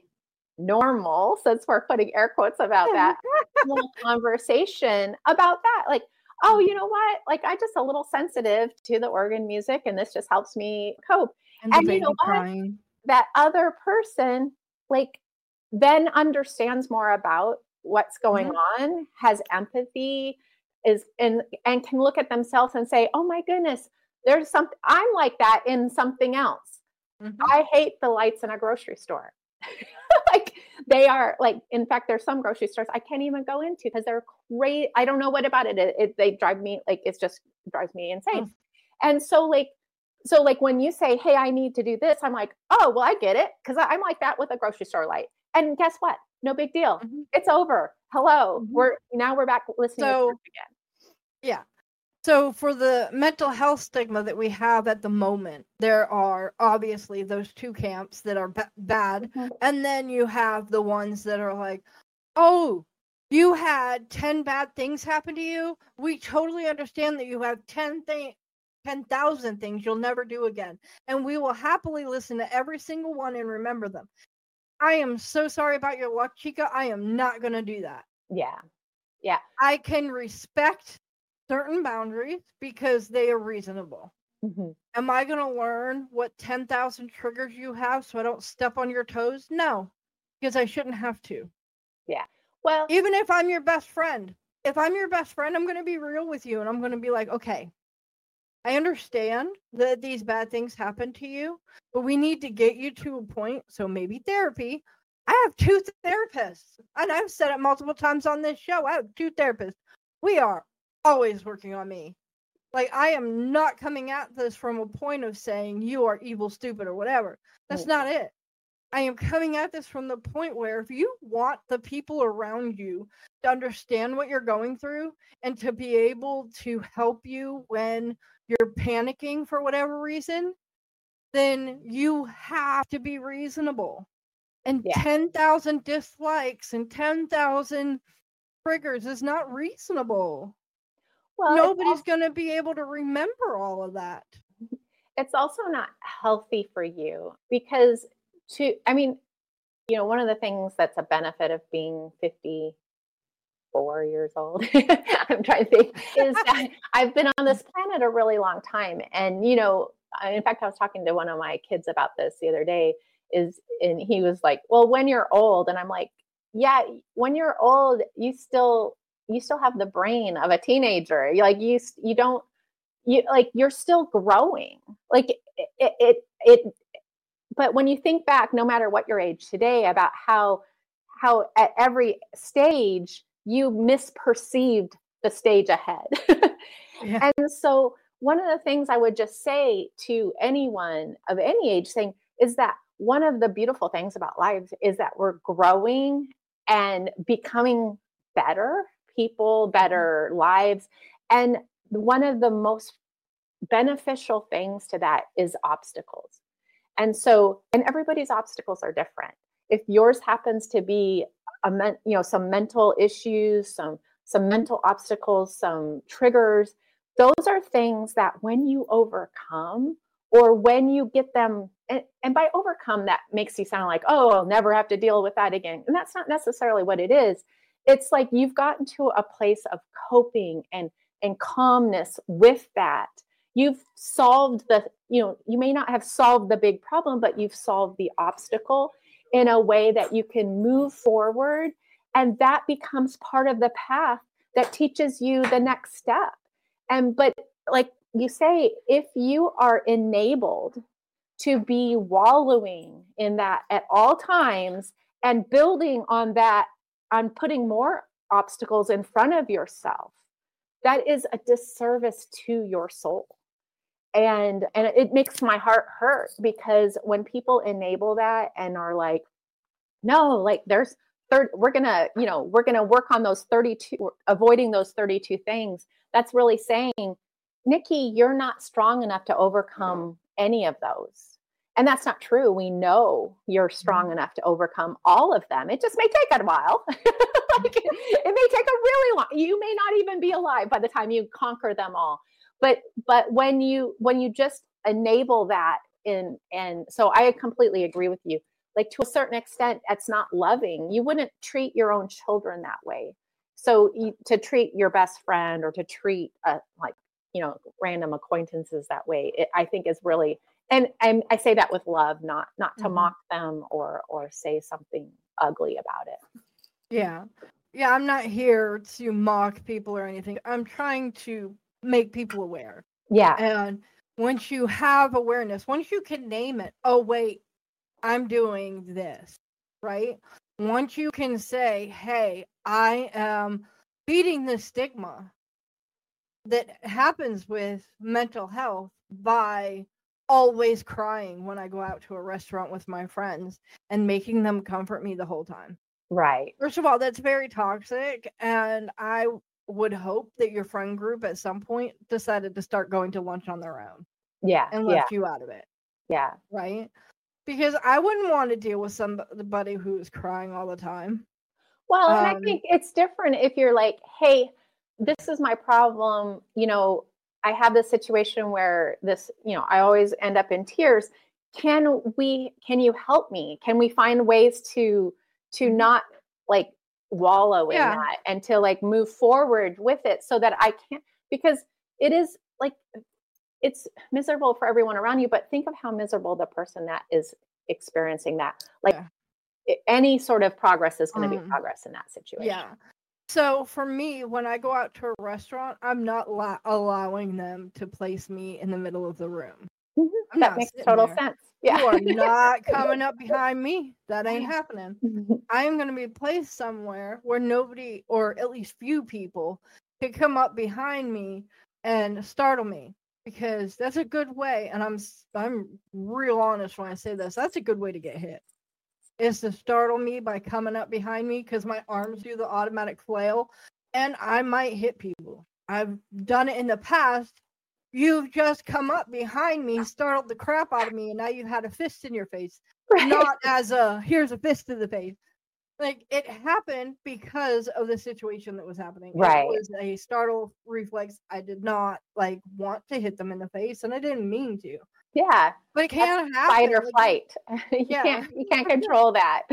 normal, since we're putting air quotes about that, little conversation about that. Like, oh, you know what? Like, I'm just a little sensitive to the organ music and this just helps me cope. And, and you know what? Crying. That other person, like, then understands more about what's going mm-hmm. on, has empathy, is and and can look at themselves and say, oh my goodness, there's something, I'm like that in something else. Mm-hmm. I hate the lights in a grocery store. Like, they are like, in fact, there's some grocery stores I can't even go into because they're great. I don't know what about it. It, it they drive me, like, it's just drives me insane. Mm-hmm. And so like, So like when you say, hey, I need to do this, I'm like, oh, well, I get it. Because I'm like that with a grocery store light. And guess what? No big deal. Mm-hmm. It's over. Hello. Mm-hmm. We're now we're back listening so, to church again. Yeah. So for the mental health stigma that we have at the moment, there are obviously those two camps that are b- bad. Mm-hmm. And then you have the ones that are like, oh, you had ten bad things happen to you. We totally understand that you have ten things. ten thousand things you'll never do again. And we will happily listen to every single one and remember them. I am so sorry about your luck, Chica. I am not going to do that. Yeah. Yeah. I can respect certain boundaries because they are reasonable. Mm-hmm. Am I going to learn what ten thousand triggers you have so I don't step on your toes? No, because I shouldn't have to. Yeah. Well, even if I'm your best friend, if I'm your best friend, I'm going to be real with you and I'm going to be like, okay, I understand that these bad things happen to you, but we need to get you to a point. So maybe therapy. I have two therapists, and I've said it multiple times on this show. I have two therapists. We are always working on me. Like, I am not coming at this from a point of saying you are evil, stupid, or whatever. That's not it. I am coming at this from the point where if you want the people around you to understand what you're going through and to be able to help you when you're panicking for whatever reason, then you have to be reasonable. And yeah. ten thousand dislikes and ten thousand triggers is not reasonable. Well, nobody's also, going to be able to remember all of that. It's also not healthy for you because to, I mean, you know, one of the things that's a benefit of being fifty-four years old, I'm trying to think, is that I've been on this planet a really long time. And, you know, in fact, I was talking to one of my kids about this the other day, is, and he was like, well, when you're old, and I'm like, yeah, when you're old, you still, you still have the brain of a teenager. Like you, you don't, you like, you're still growing. Like it, it, it, it but when you think back, no matter what your age today, about how, how at every stage you misperceived the stage ahead. Yeah. And so one of the things I would just say to anyone of any age saying is that one of the beautiful things about life is that we're growing and becoming better people, better lives. And one of the most beneficial things to that is obstacles. And so, and everybody's obstacles are different. If yours happens to be a men, you know, some mental issues, some some mental obstacles, some triggers, those are things that when you overcome, or when you get them, and, and by overcome, that makes you sound like, oh, I'll never have to deal with that again. And that's not necessarily what it is. It's like you've gotten to a place of coping and and calmness with that. You've solved the, you know, you may not have solved the big problem, but you've solved the obstacle in a way that you can move forward. And that becomes part of the path that teaches you the next step. And, but like you say, if you are enabled to be wallowing in that at all times and building on that, on putting more obstacles in front of yourself, that is a disservice to your soul. And and it makes my heart hurt, because when people enable that and are like, no, like there's third, we're gonna, you know, we're gonna work on those thirty-two, avoiding those thirty-two things. That's really saying, Nikki, you're not strong enough to overcome any of those. And that's not true. We know you're strong mm-hmm. enough to overcome all of them. It just may take a while. Like, it may take a really long, you may not even be alive by the time you conquer them all. But but when you when you just enable that in, and so I completely agree with you. Like, to a certain extent, it's not loving. You wouldn't treat your own children that way. So you, to treat your best friend, or to treat uh, like, you know, random acquaintances that way, it, I think is really, and, and I say that with love, not not to mm-hmm. mock them or or say something ugly about it. Yeah. Yeah, I'm not here to mock people or anything. I'm trying to make people aware. Yeah. And once you have awareness, once you can name it, oh, wait, I'm doing this, right? Once you can say, hey, I am beating the stigma that happens with mental health by always crying when I go out to a restaurant with my friends and making them comfort me the whole time. Right. First of all, that's very toxic, and I would hope that your friend group at some point decided to start going to lunch on their own. Yeah. And left yeah. you out of it. Yeah. Right? Because I wouldn't want to deal with somebody who's crying all the time. Well, um, and I think it's different if you're like, hey, this is my problem. You know, I have this situation where this, you know, I always end up in tears. Can we, can you help me? Can we find ways to, to not like wallow in yeah. that, and to like move forward with it, so that I can't, because it is like, it's miserable for everyone around you, but think of how miserable the person that is experiencing that. Like yeah. any sort of progress is going to um, be progress in that situation. Yeah. So for me, when I go out to a restaurant, I'm not la- allowing them to place me in the middle of the room. Mm-hmm. That makes total there. sense. Yeah. You are not coming up behind me. That ain't happening. I am going to be placed somewhere where nobody, or at least few people, can come up behind me and startle me, because that's a good way. And I'm I'm real honest when I say this. That's a good way to get hit. Is to startle me by coming up behind me, because my arms do the automatic flail, and I might hit people. I've done it in the past. You've just come up behind me, startled the crap out of me, and now you've had a fist in your face. Right. Not as a, here's a fist to the face. Like, it happened because of the situation that was happening. Right. It was a startle reflex. I did not, like, want to hit them in the face, and I didn't mean to. Yeah. But it can't happen. Fight or Like, flight. you yeah. can't you can't control that.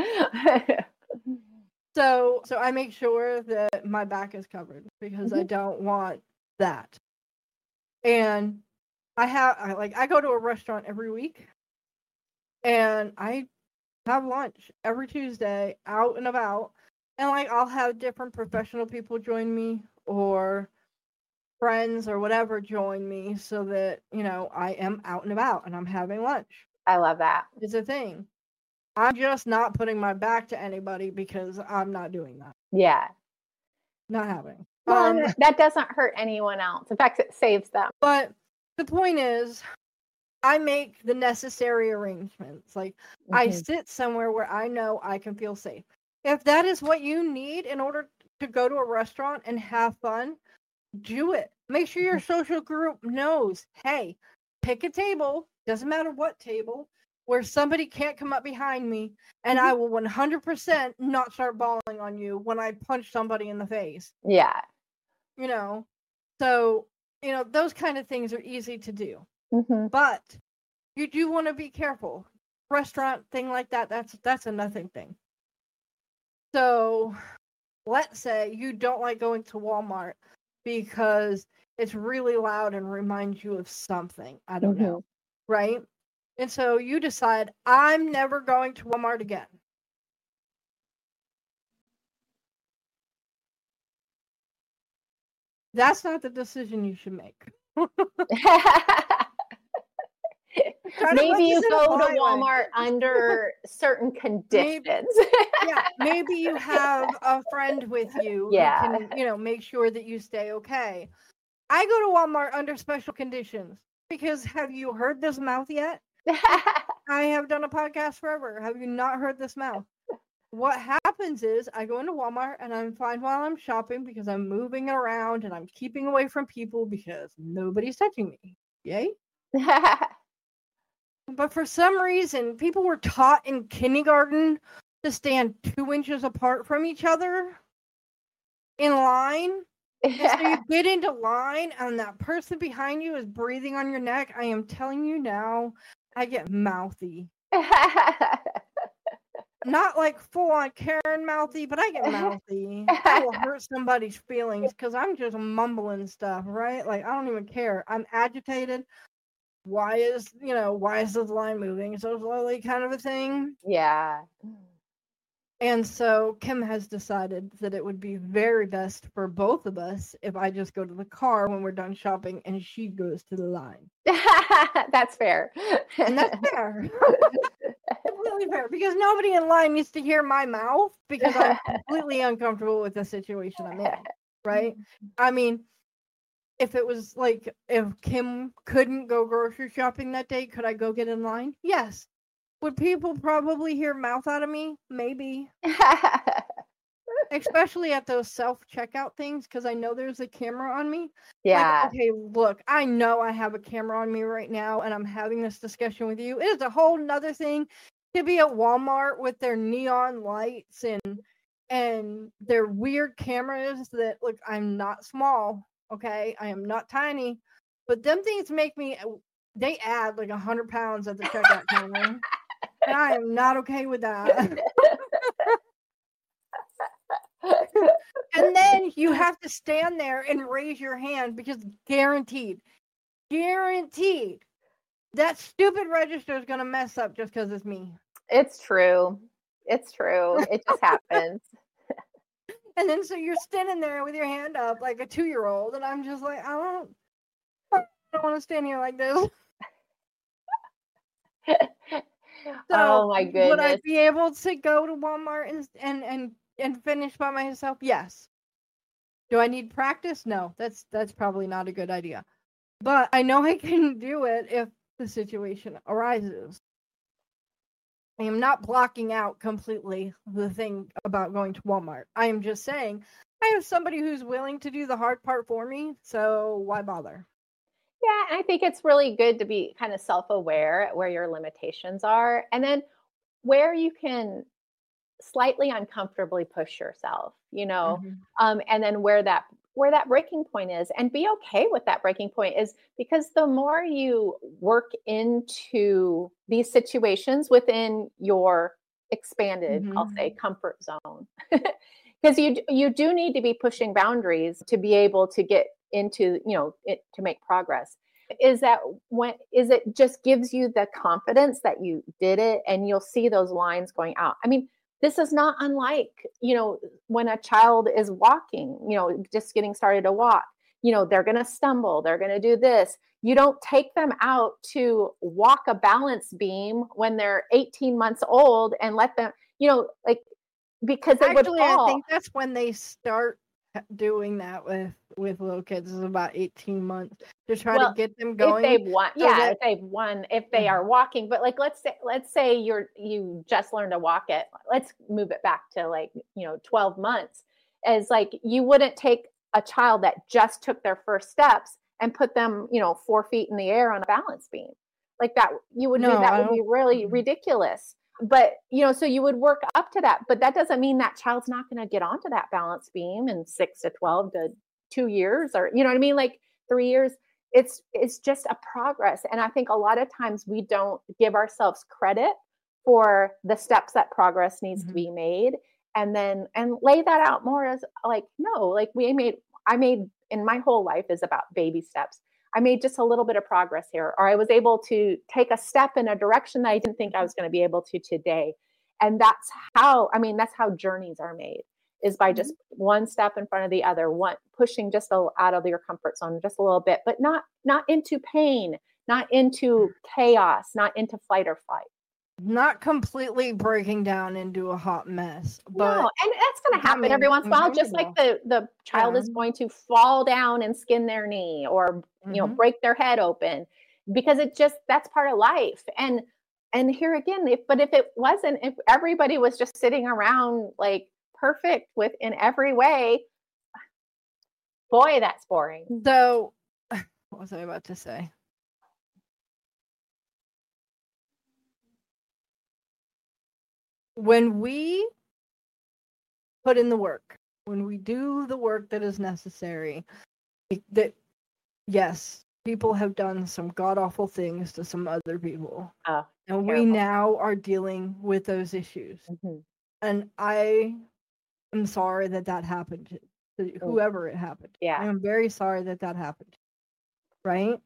So so I make sure that my back is covered because I Mhm. don't want that. And I have I, like I go to a restaurant every week and I have lunch every Tuesday out and about, and like I'll have different professional people join me or friends or whatever join me so that, you know, I am out and about and I'm having lunch. I love that. It's a thing. I'm just not putting my back to anybody because I'm not doing that. Yeah. Not having. Well, Um, and that doesn't hurt anyone else. In fact, it saves them. but the point is, I make the necessary arrangements. Like, I Mhm. sit somewhere where I know I can feel safe. If that is what you need in order to go to a restaurant and have fun, do it. Make sure your social group knows, hey, pick a table, doesn't matter what table, where somebody can't come up behind me, and I will one hundred percent not start bawling on you when I punch somebody in the face. Yeah. You know? So, you know, those kind of things are easy to do. hmm But you do want to be careful. Restaurant thing like that, that's that's a nothing thing. So let's say you don't like going to Walmart because it's really loud and reminds you of something. I don't know. Right? And so you decide, I'm never going to Walmart again. That's not the decision you should make. Try to put Maybe you this in a go to polite way. Walmart under certain conditions. Yeah, maybe you have a friend with you Yeah. who can, you know, make sure that you stay okay. I go to Walmart under special conditions because have you heard this mouth yet? I have done a podcast forever. Have you not heard this mouth? What happens is I go into Walmart and I'm fine while I'm shopping because I'm moving around and I'm keeping away from people because nobody's touching me. Yay? But for some reason, people were taught in kindergarten to stand two inches apart from each other in line. And so you get into line and that person behind you is breathing on your neck. I am telling you now, I get mouthy. Not like full on Karen mouthy, but I get mouthy. I will hurt somebody's feelings because I'm just mumbling stuff, right? Like I don't even care. I'm agitated. Why is, you know, why is this line moving so slowly kind of a thing? Yeah. And so Kim has decided that it would be very best for both of us if I just go to the car when we're done shopping and she goes to the line. That's fair. And that's fair. Completely fair. Because nobody in line needs to hear my mouth because I'm completely uncomfortable with the situation I'm in. Right? I mean, if it was like, if Kim couldn't go grocery shopping that day, could I go get in line? Yes. Would people probably hear mouth out of me? Maybe. Especially at those self-checkout things, because I know there's a camera on me. Yeah. Like, okay, look, I know I have a camera on me right now, and I'm having this discussion with you. It is a whole nother thing to be at Walmart with their neon lights and and their weird cameras that, look, I'm not small, okay? I am not tiny. But them things make me, they add like one hundred pounds at the checkout counter. And I am not okay with that. And then you have to stand there and raise your hand because guaranteed, guaranteed, that stupid register is going to mess up just because it's me. It's true. It's true. It just happens. And then so you're standing there with your hand up like a two-year-old, and I'm just like, I don't, I don't want to stand here like this. So oh my goodness. would I be able to go to Walmart and and and and finish by myself? Yes. Do I need practice? No. That's that's probably not a good idea. But I know I can do it if the situation arises. I am not blocking out completely the thing about going to Walmart. I am just saying I have somebody who's willing to do the hard part for me, so why bother? Yeah, and I think it's really good to be kind of self-aware at where your limitations are, and then where you can slightly uncomfortably push yourself, you know, Mhm. um, and then where that where that breaking point is, and be okay with that breaking point, is because the more you work into these situations within your expanded, Mhm. I'll say, comfort zone, because you you do need to be pushing boundaries to be able to get into, you know, it, to make progress. Is that when is it just gives you the confidence that you did it, and you'll see those lines going out. I mean, this is not unlike, you know, when a child is walking, you know, just getting started to walk. You know, they're going to stumble, they're going to do this. You don't take them out to walk a balance beam when they're eighteen months old and let them, you know, like, because they would Actually, I fall. think that's when they start doing that with with little kids, is about eighteen months, to try Well, to get them if going. they've won, so yeah, that- if they've won, if they Mhm. are walking, but like, let's say, let's say you're, you just learned to walk it. Let's move it back to like, you know, twelve months. As like, you wouldn't take a child that just took their first steps and put them, you know, four feet in the air on a balance beam like that. You would be, No, that I would be don't- really Mhm. ridiculous. But, you know, so you would work up to that, but that doesn't mean that child's not going to get onto that balance beam in six to twelve to two years, or, you know what I mean? Like three years. It's, it's just a progress. And I think a lot of times we don't give ourselves credit for the steps that progress needs to Mhm. be made. And then, and lay that out more as like, no, like we made, I made in my whole life is about baby steps. I made just a little bit of progress here, or I was able to take a step in a direction that I didn't think I was going to be able to today. And that's how, I mean, that's how journeys are made, is by just one step in front of the other, one pushing just a, out of your comfort zone just a little bit, but not, not into pain, not into chaos, not into flight or fight. Not completely breaking down into a hot mess, but No, and that's going to happen becoming every once in a while, just like the the child Yeah. is going to fall down and skin their knee, or you know, Mhm. break their head open, because it just, that's part of life. And and here again, if but if it wasn't, if everybody was just sitting around like perfect with in every way, boy, that's boring. So, what was I about to say? When we put in the work, when we do the work that is necessary, that yes, people have done some god awful things to some other people, Oh, and we terrible. now are dealing with those issues. Mhm. And I am sorry that that happened to to whoever it happened. to. Yeah. I am very sorry that that happened. Right?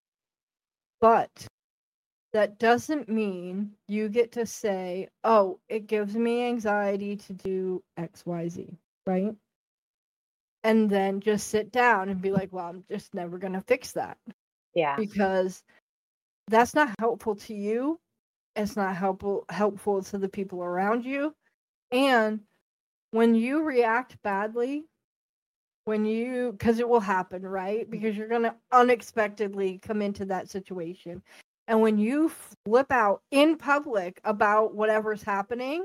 But that doesn't mean you get to say, oh, it gives me anxiety to do X Y Z, right? And then just sit down and be like, well, I'm just never going to fix that, Yeah. because that's not helpful to you. It's not helpful helpful to the people around you. And when you react badly, when you, because it will happen, right? Because you're going to unexpectedly come into that situation. And when you flip out in public about whatever's happening,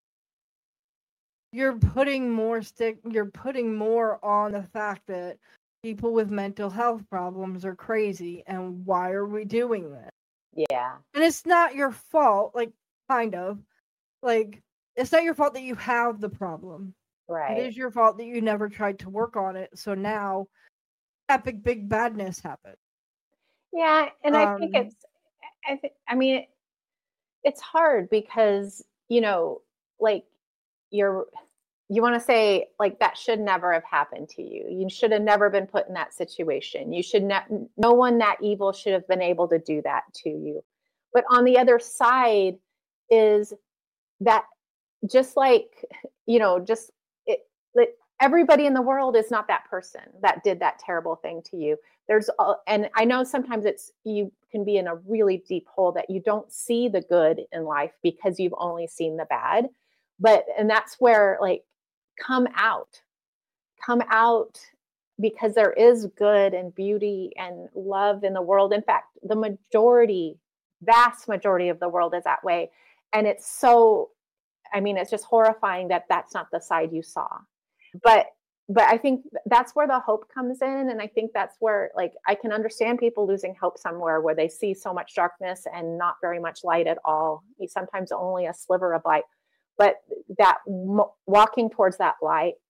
you're putting more stick, you're putting more on the fact that people with mental health problems are crazy, and why are we doing this? Yeah. And it's not your fault, like, kind of. Like, it's not your fault that you have the problem. Right. It is your fault that you never tried to work on it. So now epic big badness happened. Yeah, and I think Um, it's, I think, I mean, it, it's hard because, you know, like you're, you want to say like that should never have happened to you. You should have never been put in that situation. You should not, no one that evil should have been able to do that to you. But on the other side is that, just like, you know, just it, like everybody in the world is not that person that did that terrible thing to you. There's, uh, and I know sometimes it's, you can be in a really deep hole that you don't see the good in life because you've only seen the bad. But, and that's where, like, come out, come out, because there is good and beauty and love in the world. In fact, the majority, vast majority of the world is that way. And it's so, I mean, it's just horrifying that that's not the side you saw. But but I think that's where the hope comes in. And I think that's where, like, I can understand people losing hope somewhere where they see so much darkness and not very much light at all. Sometimes only a sliver of light. But that m- walking towards that light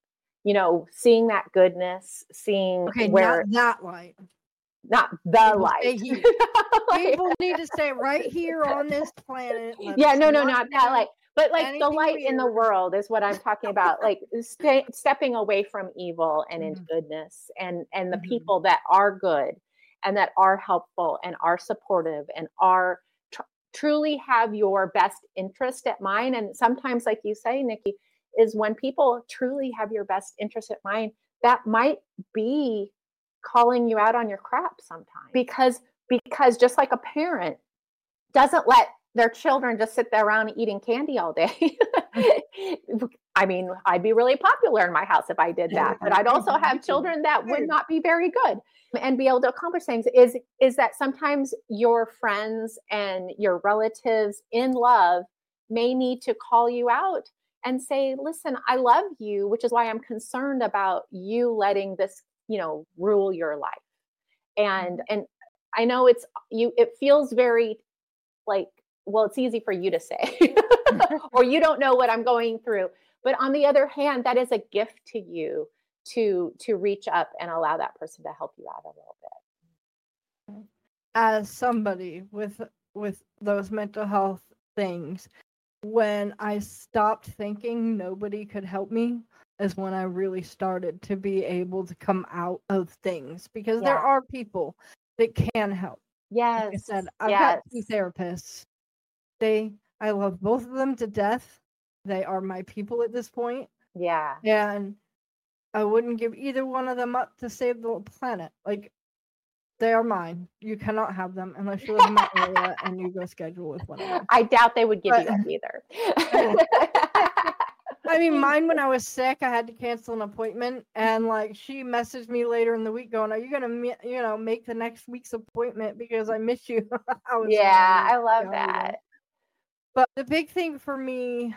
you know, seeing that goodness, seeing Okay, where not that light. not the People light. stay here. People need to stay right here on this planet. Let Yeah, us no, no, not not that do light. But like the anything light in the weird. world is what I'm talking about. Like stay, stepping away from evil and into Mhm. goodness, and and the Mhm. people that are good and that are helpful and are supportive and are tr- truly have your best interest at mind. And sometimes, like you say, Nikki, is when people truly have your best interest at mind, that might be calling you out on your crap sometimes, because because just like a parent doesn't let their children just sit there around eating candy all day. I mean, I'd be really popular in my house if I did that, but I'd also have children that would not be very good and be able to accomplish things. Is is that sometimes your friends and your relatives in love may need to call you out and say, listen, I love you, which is why I'm concerned about you letting this, you know, rule your life. And and I know it's you it feels very like, well, it's easy for you to say, or you don't know what I'm going through. But on the other hand, that is a gift to you to to reach up and allow that person to help you out a little bit. As somebody with with those mental health things, when I stopped thinking nobody could help me is when I really started to be able to come out of things, because there Yeah. are people that can help. Yes. Like I said, I've yes. got two therapists. They, I love both of them to death. They are my people at this point, Yeah. and I wouldn't give either one of them up to save the planet. Like, they are mine. You cannot have them unless you live in my area and you go schedule with one of them. I doubt they would give But- you up either. I mean, mine, when I was sick, I had to cancel an appointment, and like she messaged me later in the week going, "Are you gonna, mi- you know, make the next week's appointment because I miss you?" I was Yeah, like, I love "Yeah, we that. will." But the big thing for me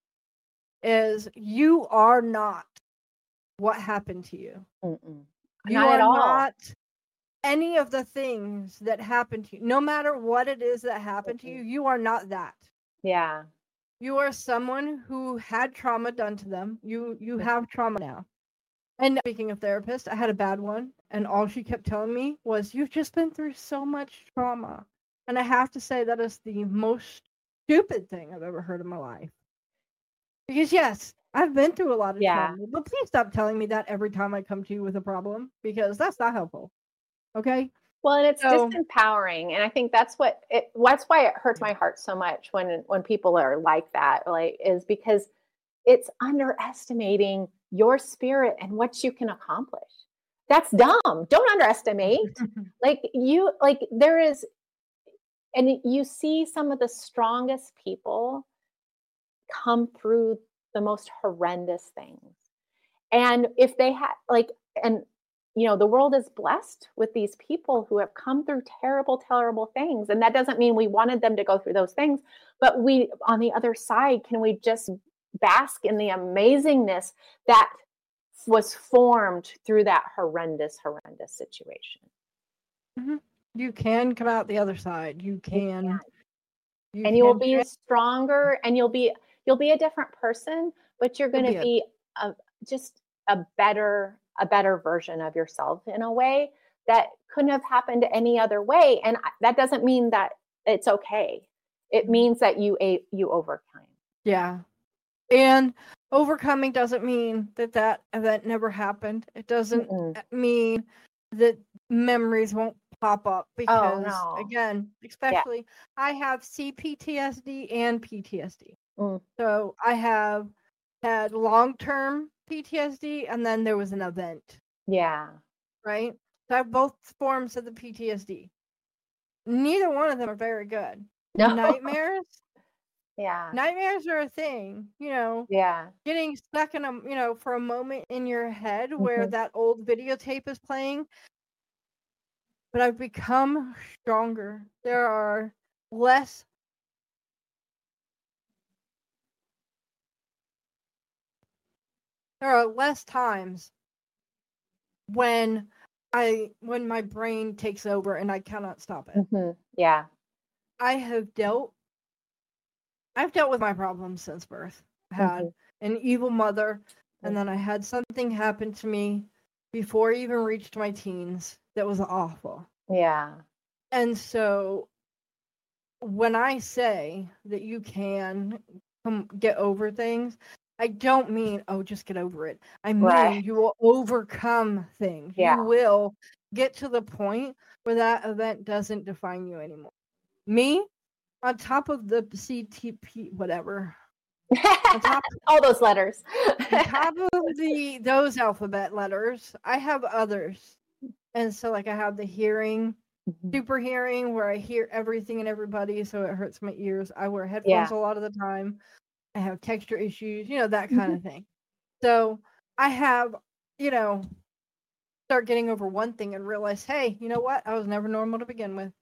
is you are not what happened to you. Mm-mm. You Not are at all. not any of the things that happened to you. No matter what it is that happened to you, you are not that. Yeah. You are someone who had trauma done to them. You you have trauma now. And speaking of therapists, I had a bad one, and all she kept telling me was, "You've just been through so much trauma." And I have to say that is the most stupid thing I've ever heard in my life. Because yes, I've been through a lot of Yeah. trauma, but please stop telling me that every time I come to you with a problem, because that's not helpful. Okay? Well, and it's So- disempowering, and I think that's what it. That's why it hurts my heart so much when when people are like that. Like, is because it's underestimating your spirit and what you can accomplish. That's dumb. Don't underestimate. Like you, like there is, and you see some of the strongest people come through the most horrendous things. And if they had like, and you know, the world is blessed with these people who have come through terrible, terrible things. And that doesn't mean we wanted them to go through those things, but we, on the other side, can we just bask in the amazingness that was formed through that horrendous, horrendous situation? Mm-hmm. You can come out the other side. You can. can. You and you will can be trans- stronger, and you'll be you'll be a different person, but you're going to be a- be a, just a better a better version of yourself in a way that couldn't have happened any other way. And I- that doesn't mean that it's okay. It Mhm. means that you a you overcame. Yeah. And overcoming doesn't mean that that event never happened. It doesn't Mm-mm. mean that memories won't pop up, because no. again, especially I have C P T S D and P T S D. Mm. So I have had long-term P T S D, and then there was an event, Yeah. right? So I have both forms of the P T S D. Neither one of them are very good. No. Nightmares, Yeah. nightmares are a thing, you know. Yeah. Getting stuck in a, you know, for a moment in your head where Mhm. that old videotape is playing. But I've become stronger. There are less there are less times when I when my brain takes over and I cannot stop it. Mhm. Yeah. I have dealt I've dealt with my problems since birth. I had Mhm. an evil mother And then I had something happen to me before I even reached my teens that was awful. Yeah. And so when I say that you can come get over things, I don't mean, oh, just get over it. I mean, Right. you will overcome things. Yeah. You will get to the point where that event doesn't define you anymore. Me, on top of the C T P, whatever. On top, all those letters. on top of the those alphabet letters, I have others. And so, like, I have the hearing, Mhm. super hearing, where I hear everything and everybody, so it hurts my ears. I wear headphones Yeah. a lot of the time. I have texture issues, you know, that kind Mhm. of thing. So I have, you know, start getting over one thing and realize, hey, you know what? I was never normal to begin with.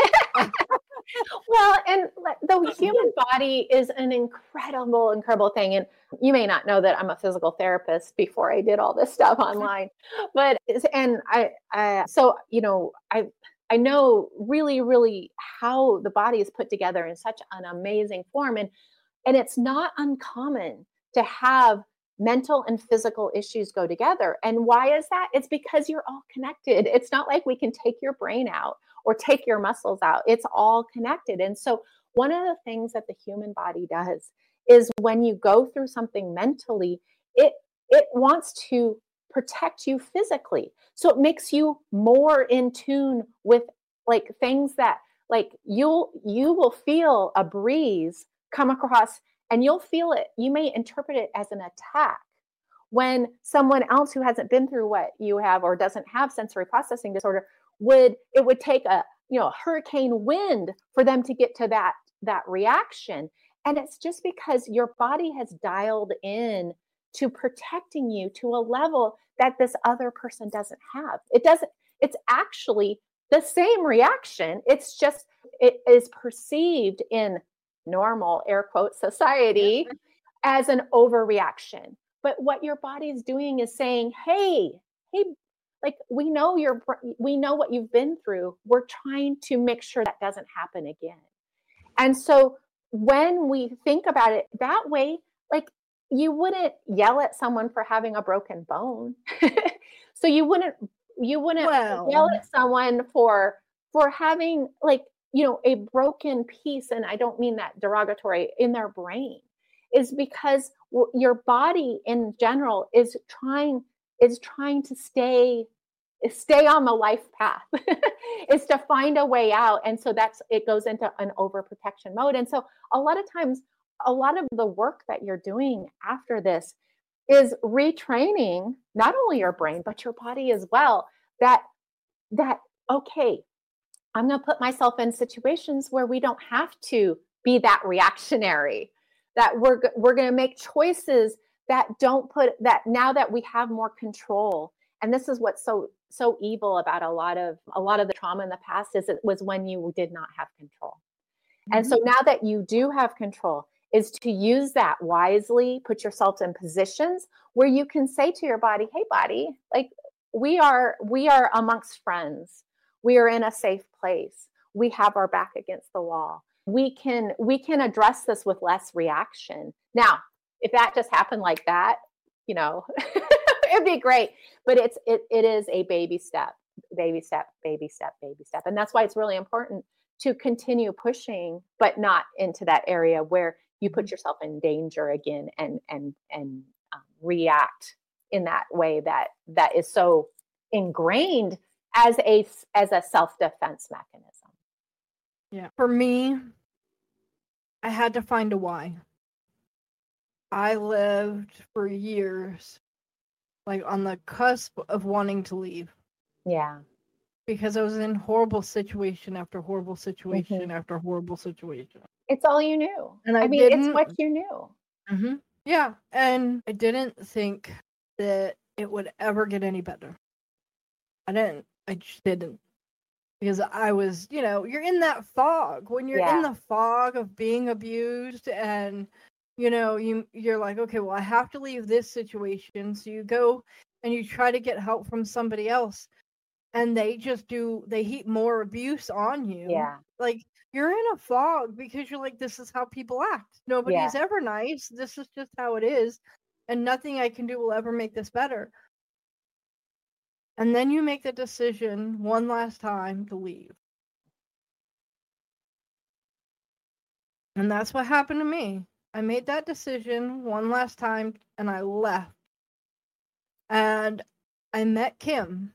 Well, and like, the human body is an incredible, incredible thing. And you may not know that I'm a physical therapist before I did all this stuff online, but it's- and I, I so you know, I I know really, really how the body is put together in such an amazing form, and and it's not uncommon to have mental and physical issues go together. And why is that? It's because you're all connected. It's not like we can take your brain out or take your muscles out. It's all connected. And so one of the things that the human body does is when you go through something mentally, it it wants to protect you physically. So it makes you more in tune with like things that like you'll you will feel a breeze come across and you'll feel it. You may interpret it as an attack when someone else who hasn't been through what you have or doesn't have sensory processing disorder would it would take a you know a hurricane wind for them to get to that that reaction. And it's just because your body has dialed in to protecting you to a level that this other person doesn't have. It doesn't it's actually the same reaction. It's just it is perceived in normal air quote society as an overreaction. But what your body's doing is saying, hey, hey, like we know you're we know what you've been through. We're trying to make sure that doesn't happen again. And so when we think about it that way, like you wouldn't yell at someone for having a broken bone. So you wouldn't you wouldn't Well, yell at someone for for having like you know a broken piece, and I don't mean that derogatory, in their brain, is because w- your body in general is trying is trying to stay stay on the life path is to find a way out. And so that's it goes into an overprotection mode. And so a lot of times a lot of the work that you're doing after this is retraining not only your brain but your body as well, that that okay, I'm going to put myself in situations where we don't have to be that reactionary, that we're we're going to make choices that don't put that now that we have more control. And this is what's so so evil about a lot of a lot of the trauma in the past is it was when you did not have control. Mm-hmm. And so now that you do have control is to use that wisely, put yourself in positions where you can say to your body, hey body, like we are we are amongst friends. We are in a safe place. We have our back against the wall. We can we can address this with less reaction. Now, if that just happened like that, you know, it'd be great. But it's it it is a baby step, baby step, baby step, baby step. And that's why it's really important to continue pushing, but not into that area where you put yourself in danger again and and and um, react in that way that that is so ingrained as a as a self-defense mechanism. Yeah. For me, I had to find a why. I lived for years like on the cusp of wanting to leave. Yeah. Because I was in horrible situation after horrible situation mm-hmm. after horrible situation. It's all you knew. And I, I mean, didn't, it's what you knew. Mm-hmm. Yeah. And I didn't think that it would ever get any better. I didn't. I just didn't. Because I was, you know, you're in that fog. When you're yeah. in the fog of being abused and, you know, you, you're like, okay, well, I have to leave this situation. So you go and you try to get help from somebody else. And they just do, they heap more abuse on you. Yeah. Like, you're in a fog because you're like, this is how people act. Nobody's yeah. ever nice. This is just how it is. and nothing I can do will ever make this better. And then you make the decision one last time to leave. And that's what happened to me. I made that decision one last time and I left. And I met Kim.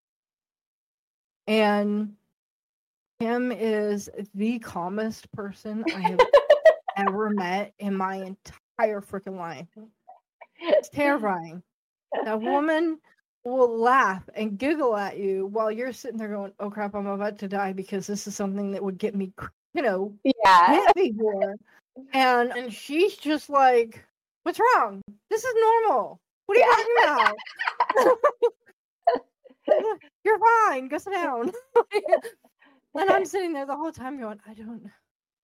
And Kim is the calmest person I have ever met in my entire freaking life. It's terrifying. That woman will laugh and giggle at you while you're sitting there going, oh crap, I'm about to die because this is something that would get me, you know, Yeah. before. And and she's just like, what's wrong? This is normal. What are you Yeah. talking about? You're fine. Go sit down. And I'm sitting there the whole time going, I don't know.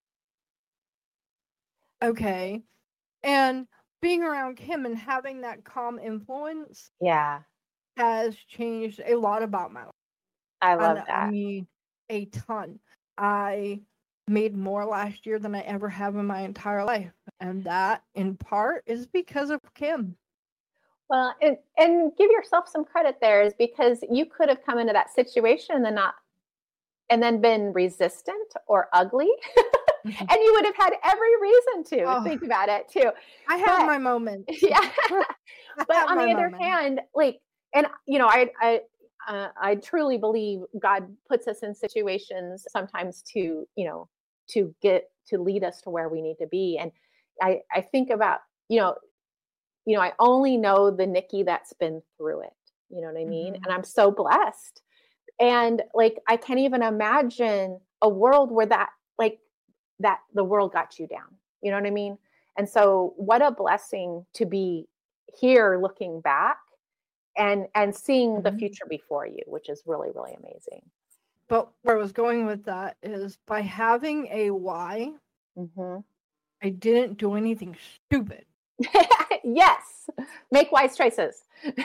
Okay. And being around Kim and having that calm influence Yeah. has changed a lot about my life. I love And that. I mean, a ton. I made more last year than I ever have in my entire life. And that, in part, is because of Kim. Well, and, and give yourself some credit there, is because you could have come into that situation and then not, and then been resistant or ugly. And you would have had every reason to Oh, think about it too. I have But- my moments. Yeah. I But have on my the other moments. hand, like, and you know, I, I, uh, I truly believe God puts us in situations sometimes to, you know, to get, to lead us to where we need to be. And I, I think about, you know, you know, I only know the Nikki that's been through it, you know what I mean? Mhm. And I'm so blessed. And like, I can't even imagine a world where that, like, that the world got you down, you know what I mean? And so what a blessing to be here looking back and, and seeing the Mhm. future before you, which is really, really amazing. But where I was going with that is by having a why, Mm-hmm. I didn't do anything stupid. Yes. Make wise choices.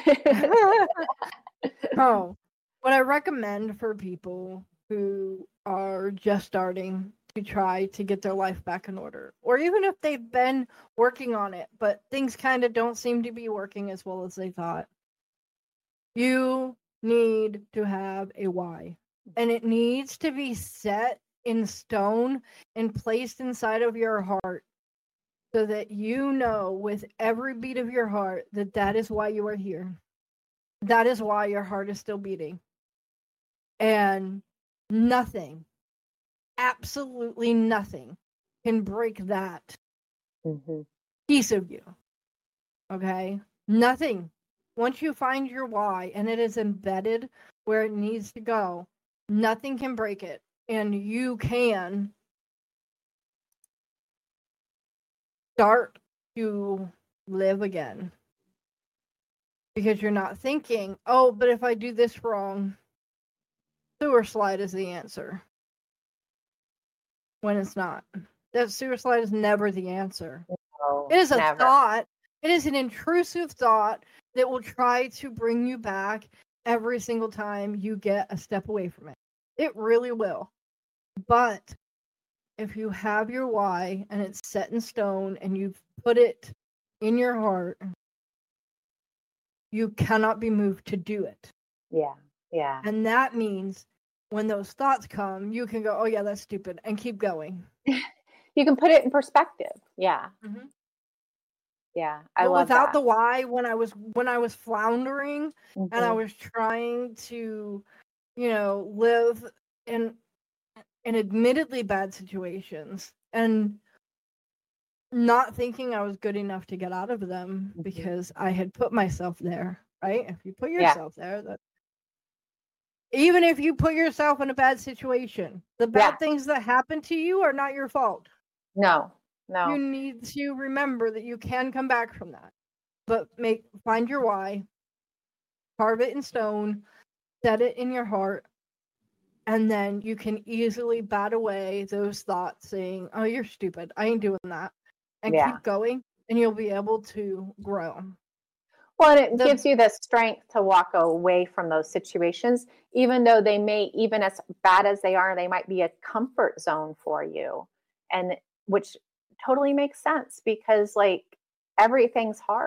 Oh, what I recommend for people who are just starting to try to get their life back in order, or even if they've been working on it, but things kind of don't seem to be working as well as they thought, you need to have a why. And it needs to be set in stone and placed inside of your heart so that you know with every beat of your heart that that is why you are here. That is why your heart is still beating. And nothing, absolutely nothing, can break that Mm-hmm. piece of you. Okay? Nothing. Once you find your why and it is embedded where it needs to go, nothing can break it. And you can start to live again. Because you're not thinking, oh, but if I do this wrong, sewer slide is the answer. When it's not. That sewer slide is never the answer. No, It is a never. thought. It is an intrusive thought that will try to bring you back every single time you get a step away from it. It really will. But if you have your why and it's set in stone and you've put it in your heart, you cannot be moved to do it. Yeah. Yeah. And that means when those thoughts come, you can go, oh yeah, that's stupid, and keep going. You can put it in perspective. Yeah. Mhm. Yeah. I But love without that. the why, when I was when I was floundering and I Mhm. was trying to, you know, live in in admittedly bad situations and not thinking I was good enough to get out of them Mhm. because I had put myself there, right? If you put Yeah. yourself there, that even if you put yourself in a bad situation, the bad Yeah. things that happen to you are not your fault. No. No. You need to remember that you can come back from that. But make find your why, carve it in stone, set it in your heart, and then you can easily bat away those thoughts saying, oh, you're stupid, I ain't doing that, and Yeah. keep going, and you'll be able to grow. Well, and it The- gives you the strength to walk away from those situations, even though they may, even as bad as they are, they might be a comfort zone for you. And which totally makes sense because like everything's hard.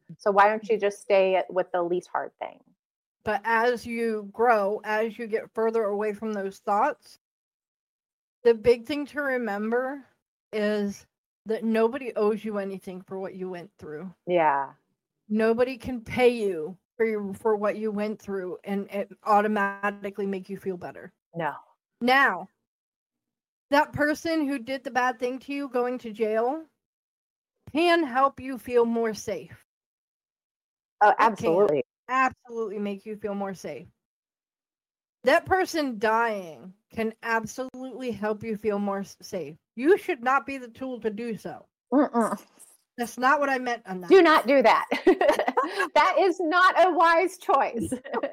So why don't you just stay with the least hard thing? But as you grow, as you get further away from those thoughts, the big thing to remember is that nobody owes you anything for what you went through. Yeah. Nobody can pay you for your, for what you went through and it automatically make you feel better. No. Now, that person who did the bad thing to you going to jail can help you feel more safe. Oh, absolutely. Absolutely make you feel more safe. That person dying can absolutely help you feel more safe. You should not be the tool to do so. Mm-mm. That's not what I meant on that. Do not do that. That is not a wise choice.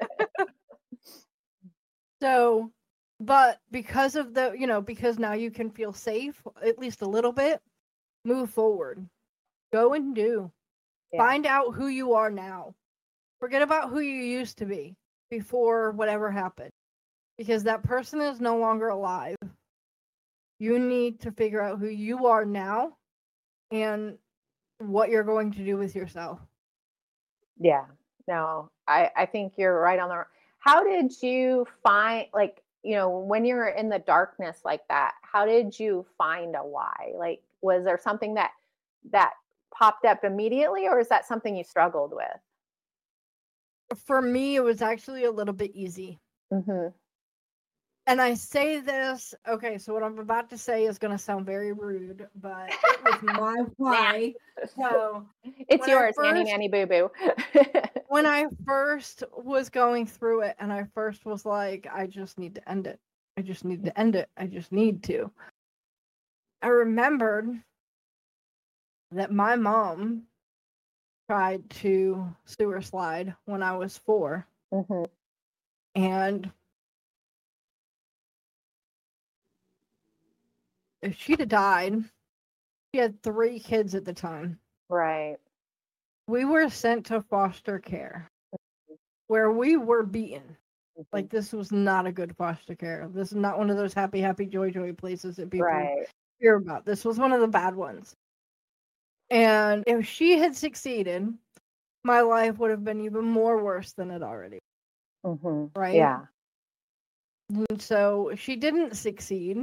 So, but because of the, you know, because now you can feel safe, at least a little bit, move forward. Go and do. Yeah. Find out who you are now. Forget about who you used to be before whatever happened. Because that person is no longer alive. You need to figure out who you are now and what you're going to do with yourself. Yeah. No, I, I think you're right on the. How did you find, like, you know, when you're in the darkness like that, how did you find a why? Like, was there something that that popped up immediately, or is that something you struggled with? For me, it was actually a little bit easy. Mm-hmm. And I say this, okay, so what I'm about to say is going to sound very rude, but it was my why. So it's yours, first, nanny, nanny, boo, boo. When I first was going through it, and I first was like, I just need to end it. I just need to end it. I just need to. I remembered that my mom tried to sewer slide when I was four. Mm-hmm. And if she'd have died, she had three kids at the time. Right. We were sent to foster care where we were beaten. Mm-hmm. Like, this was not a good foster care. This is not one of those happy, happy, joy, joy places that people right. hear about. This was one of the bad ones. And if she had succeeded, my life would have been even more worse than it already was. Mm-hmm. Right? Yeah. And so she didn't succeed.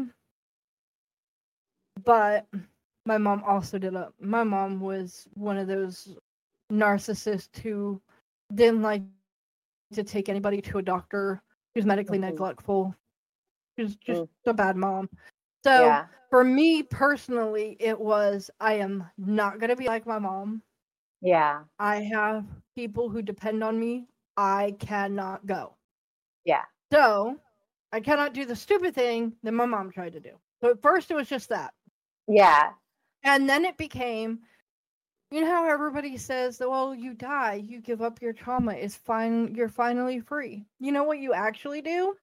But my mom also did it. My mom was one of those narcissists who didn't like to take anybody to a doctor. She was medically mm-hmm. neglectful. She was just mm. a bad mom. So yeah. For me personally, it was, I am not going to be like my mom. Yeah. I have people who depend on me. I cannot go. Yeah. So I cannot do the stupid thing that my mom tried to do. So at first it was just that. Yeah. And then it became, you know how everybody says that, well, you die, you give up your trauma, it's fine, you're finally free. You know what you actually do?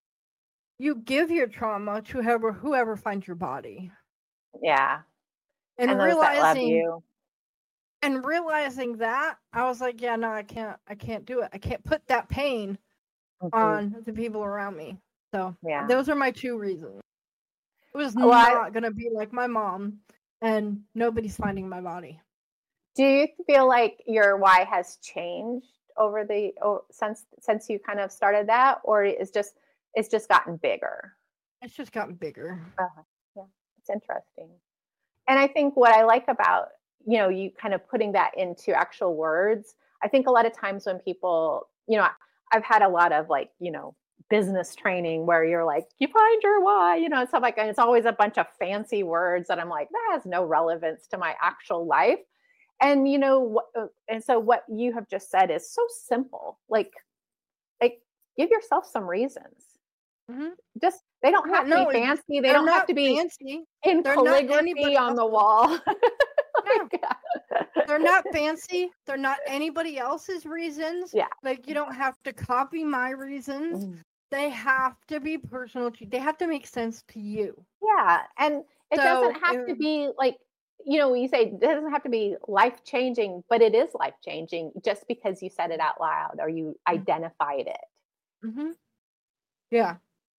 You give your trauma to whoever whoever finds your body. Yeah. And, and realizing love you. And realizing that, I was like, yeah, no, I can't I can't do it. I can't put that pain mm-hmm. on the people around me. So yeah. Those are my two reasons. It was well, not I, gonna be like my mom, and nobody's finding my body. Do you feel like your why has changed over the oh, since since you kind of started that, or is just it's just gotten bigger? It's just gotten bigger. Uh, yeah, it's interesting. And I think what I like about, you know, you kind of putting that into actual words. I think a lot of times when people, you know, I've had a lot of like, you know, business training where you're like, you find your why, you know, and stuff like that. And it's always a bunch of fancy words that I'm like, that has no relevance to my actual life. And, you know, and so what you have just said is so simple. Like, like give yourself some reasons. Mm-hmm. Just, they don't have no, to be fancy. They don't have to be fancy. in they're calligraphy on the wall. Like, no. They're not fancy. They're not anybody else's reasons. Yeah. Like, you don't have to copy my reasons. Mm. They have to be personal to you. They have to make sense to you. Yeah. And it so, doesn't have um, to be like, you know, you say it doesn't have to be life-changing, but it is life-changing just because you said it out loud or you identified it. Mm-hmm. Yeah.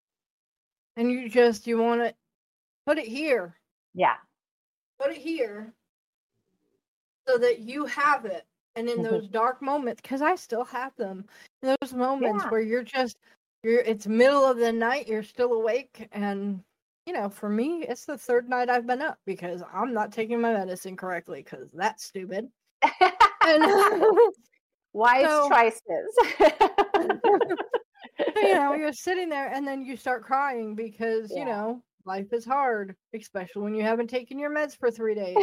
And you just, you want to put it here. Yeah. Put it here so that you have it And in Mhm. those dark moments, because I still have them, those moments Yeah. where you're just, you're, it's middle of the night, you're still awake. And, you know, for me, it's the third night I've been up because I'm not taking my medicine correctly because that's stupid. And Wise so, choices. you know, you're sitting there and then you start crying because, you Yeah. know, life is hard, especially when you haven't taken your meds for three days.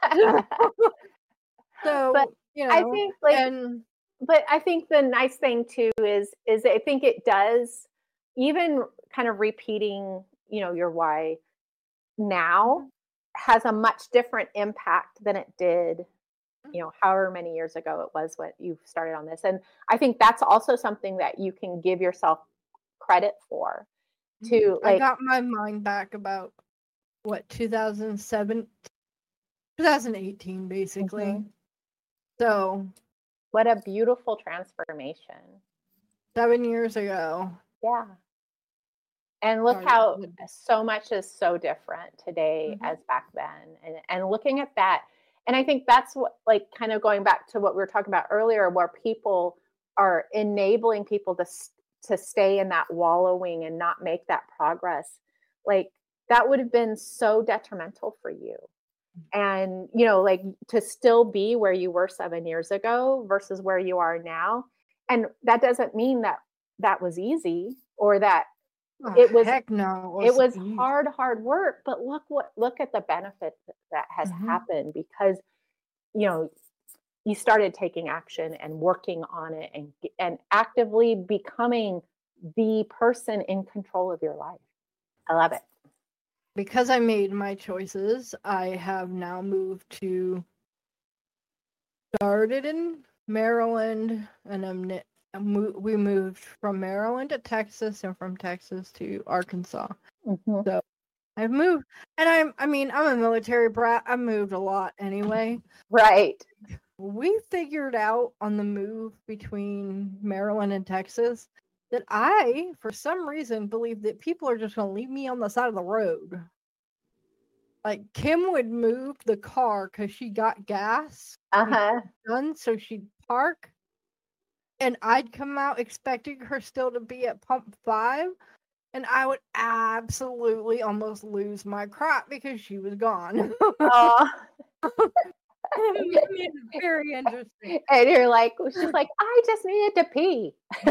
So, But you know, I think like and but I think the nice thing too is is I think it does, even kind of repeating, you know, your why now has a much different impact than it did, you know, however many years ago it was when you started on this. And I think that's also something that you can give yourself credit for, to I like, got my mind back about what two thousand seven, twenty eighteen, basically. Mhm. So what a beautiful transformation. seven years ago. Yeah. And look Sorry. how so much is so different today Mhm. as back then. And, and looking at that, and I think that's what, like, kind of going back to what we were talking about earlier, where people are enabling people to to stay in that wallowing and not make that progress. Like, that would have been so detrimental for you. And, you know, like, to still be where you were seven years ago versus where you are now. And that doesn't mean that that was easy, or that Oh, it was heck no. it was easy. hard, hard work. But look what look at the benefit that has Mhm. happened, because, you know, you started taking action and working on it, and and actively becoming the person in control of your life. I love it. Because I made my choices, I have now moved to, started in Maryland, and I'm ne- mo- we moved from Maryland to Texas, and from Texas to Arkansas. Mhm. So I've moved, and I'm I mean I'm a military brat. I moved a lot anyway. Right. We figured out on the move between Maryland and Texas that I, for some reason, believe that people are just going to leave me on the side of the road. Like, Kim would move the car because she got gas Uh-huh. done, so she'd park, and I'd come out expecting her still to be at pump five, and I would absolutely almost lose my crap because she was gone. Oh. It made it very interesting. And you're like, she's like, I just needed to pee.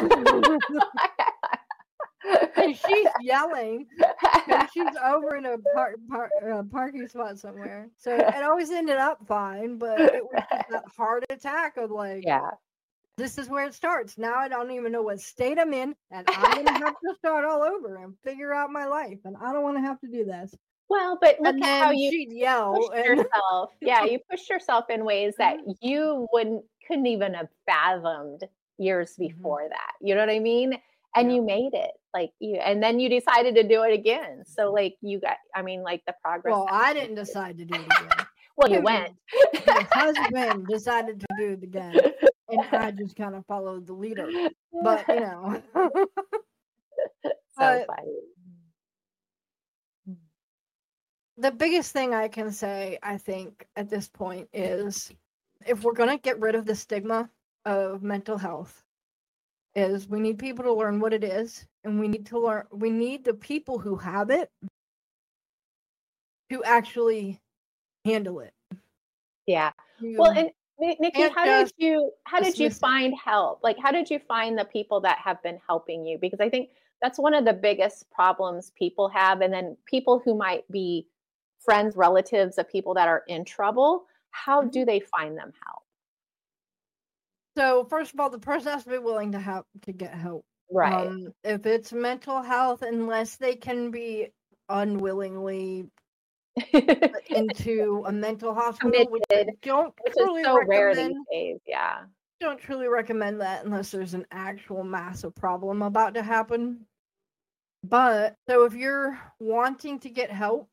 And she's yelling because she's over in a par- par- uh, parking spot somewhere. So it always ended up fine, but it was just that heart attack of like, Yeah. this is where it starts. Now I don't even know what state I'm in, and I'm gonna have to start all over and figure out my life, and I don't want to have to do this. Well, but look And at then how you she'd yell, pushed and yourself. Yeah, you pushed yourself in ways that you wouldn't couldn't even have fathomed years Mhm. before that. You know what I mean? And Yeah. you made it. Like, you, and then you decided to do it again. So like you got, I mean, like, the progress. well, that I you didn't made. decide to do it again. Well, you Kim went. did. My husband decided to do it again, and I just kind of followed the leader. But you know, So but funny. the biggest thing I can say, I think, at this point is, if we're gonna get rid of the stigma of mental health, is we need people to learn what it is, and we need to learn we need the people who have it to actually handle it. Yeah. You Well, and Ni- Nikki, can't how did just you how did you dismiss it. find help? Like, how did you find the people that have been helping you? Because I think that's one of the biggest problems people have. And then people who might be friends, relatives of people that are in trouble, how Mhm. do they find them help? So first of all, the person has to be willing to have to get help. Right. Um, if it's mental health, unless they can be unwillingly put into a mental hospital, which I Committed, don't which is truly so rare these recommend. days. Yeah. Don't truly recommend that unless there's an actual massive problem about to happen. But so if you're wanting to get help,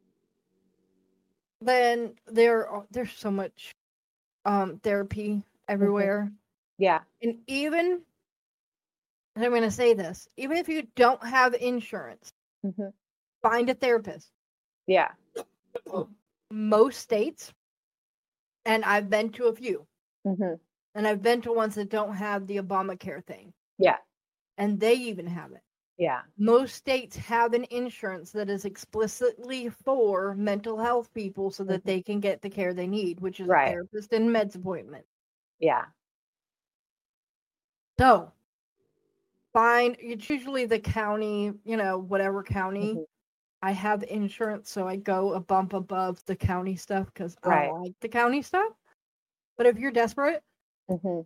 then there are- there's so much um therapy everywhere. Yeah. And even, and I'm going to say this, even if you don't have insurance, Mhm. find a therapist. Yeah. Most states, and I've been to a few, Mhm. And I've been to ones that don't have the Obamacare thing. Yeah. And they even have it. Yeah. Most states have an insurance that is explicitly for mental health people so that mm-hmm. they can get the care they need, which is right. a therapist and meds appointment. Yeah. So, fine. It's usually the county, you know, whatever county. Mm-hmm. I have insurance, so I go a bump above the county stuff because right. I like the county stuff. But if you're desperate, mm-hmm.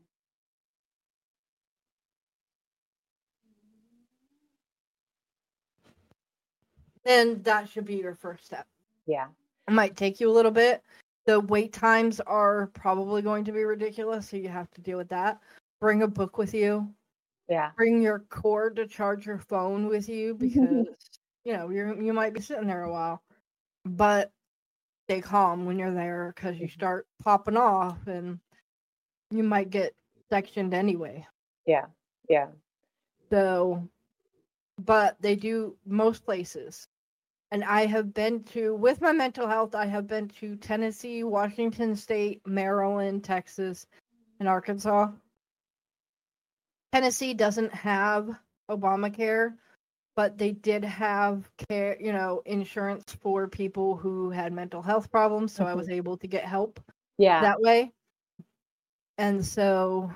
then that should be your first step. Yeah. It might take you a little bit. The wait times are probably going to be ridiculous, so you have to deal with that. Bring a book with you. Yeah. Bring your cord to charge your phone with you because, you know, you you might be sitting there a while. But stay calm when you're there because you start popping off and you might get sectioned anyway. Yeah. Yeah. So, but they do most places. And I have been to, with my mental health, I have been to Tennessee, Washington State, Maryland, Texas, and Arkansas. Tennessee doesn't have Obamacare, but they did have care, you know, insurance for people who had mental health problems. So mm-hmm. I was able to get help yeah. that way. And so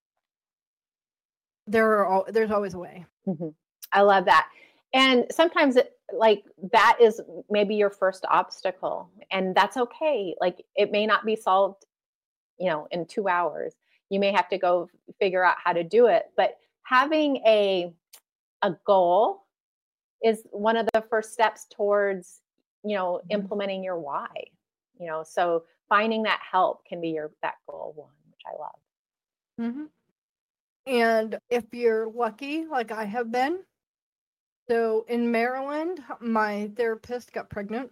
there are all, there's always a way. Mm-hmm. I love that. And sometimes it, like that is maybe your first obstacle, and that's okay. Like it may not be solved, you know, in two hours. You may have to go figure out how to do it, but having a a goal is one of the first steps towards, you know, mm-hmm. implementing your why. You know, so finding that help can be your that goal one, which I love. Mm-hmm. And if you're lucky, like I have been, so in Maryland, my therapist got pregnant.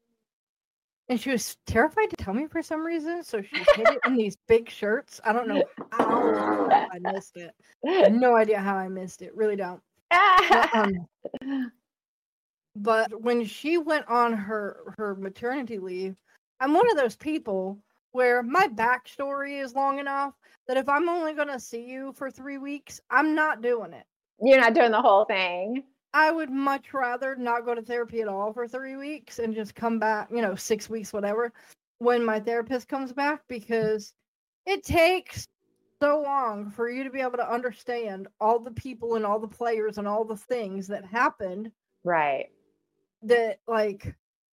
And she was terrified to tell me for some reason. So she hid it in these big shirts. I don't know how I missed it. I have no idea how I missed it. Really don't. But, um, but when she went on her, her maternity leave, I'm one of those people where my backstory is long enough that if I'm only going to see you for three weeks, I'm not doing it. You're not doing the whole thing. I would much rather not go to therapy at all for three weeks and just come back, you know, six weeks, whatever, when my therapist comes back, because it takes so long for you to be able to understand all the people and all the players and all the things that happened. Right. That, like,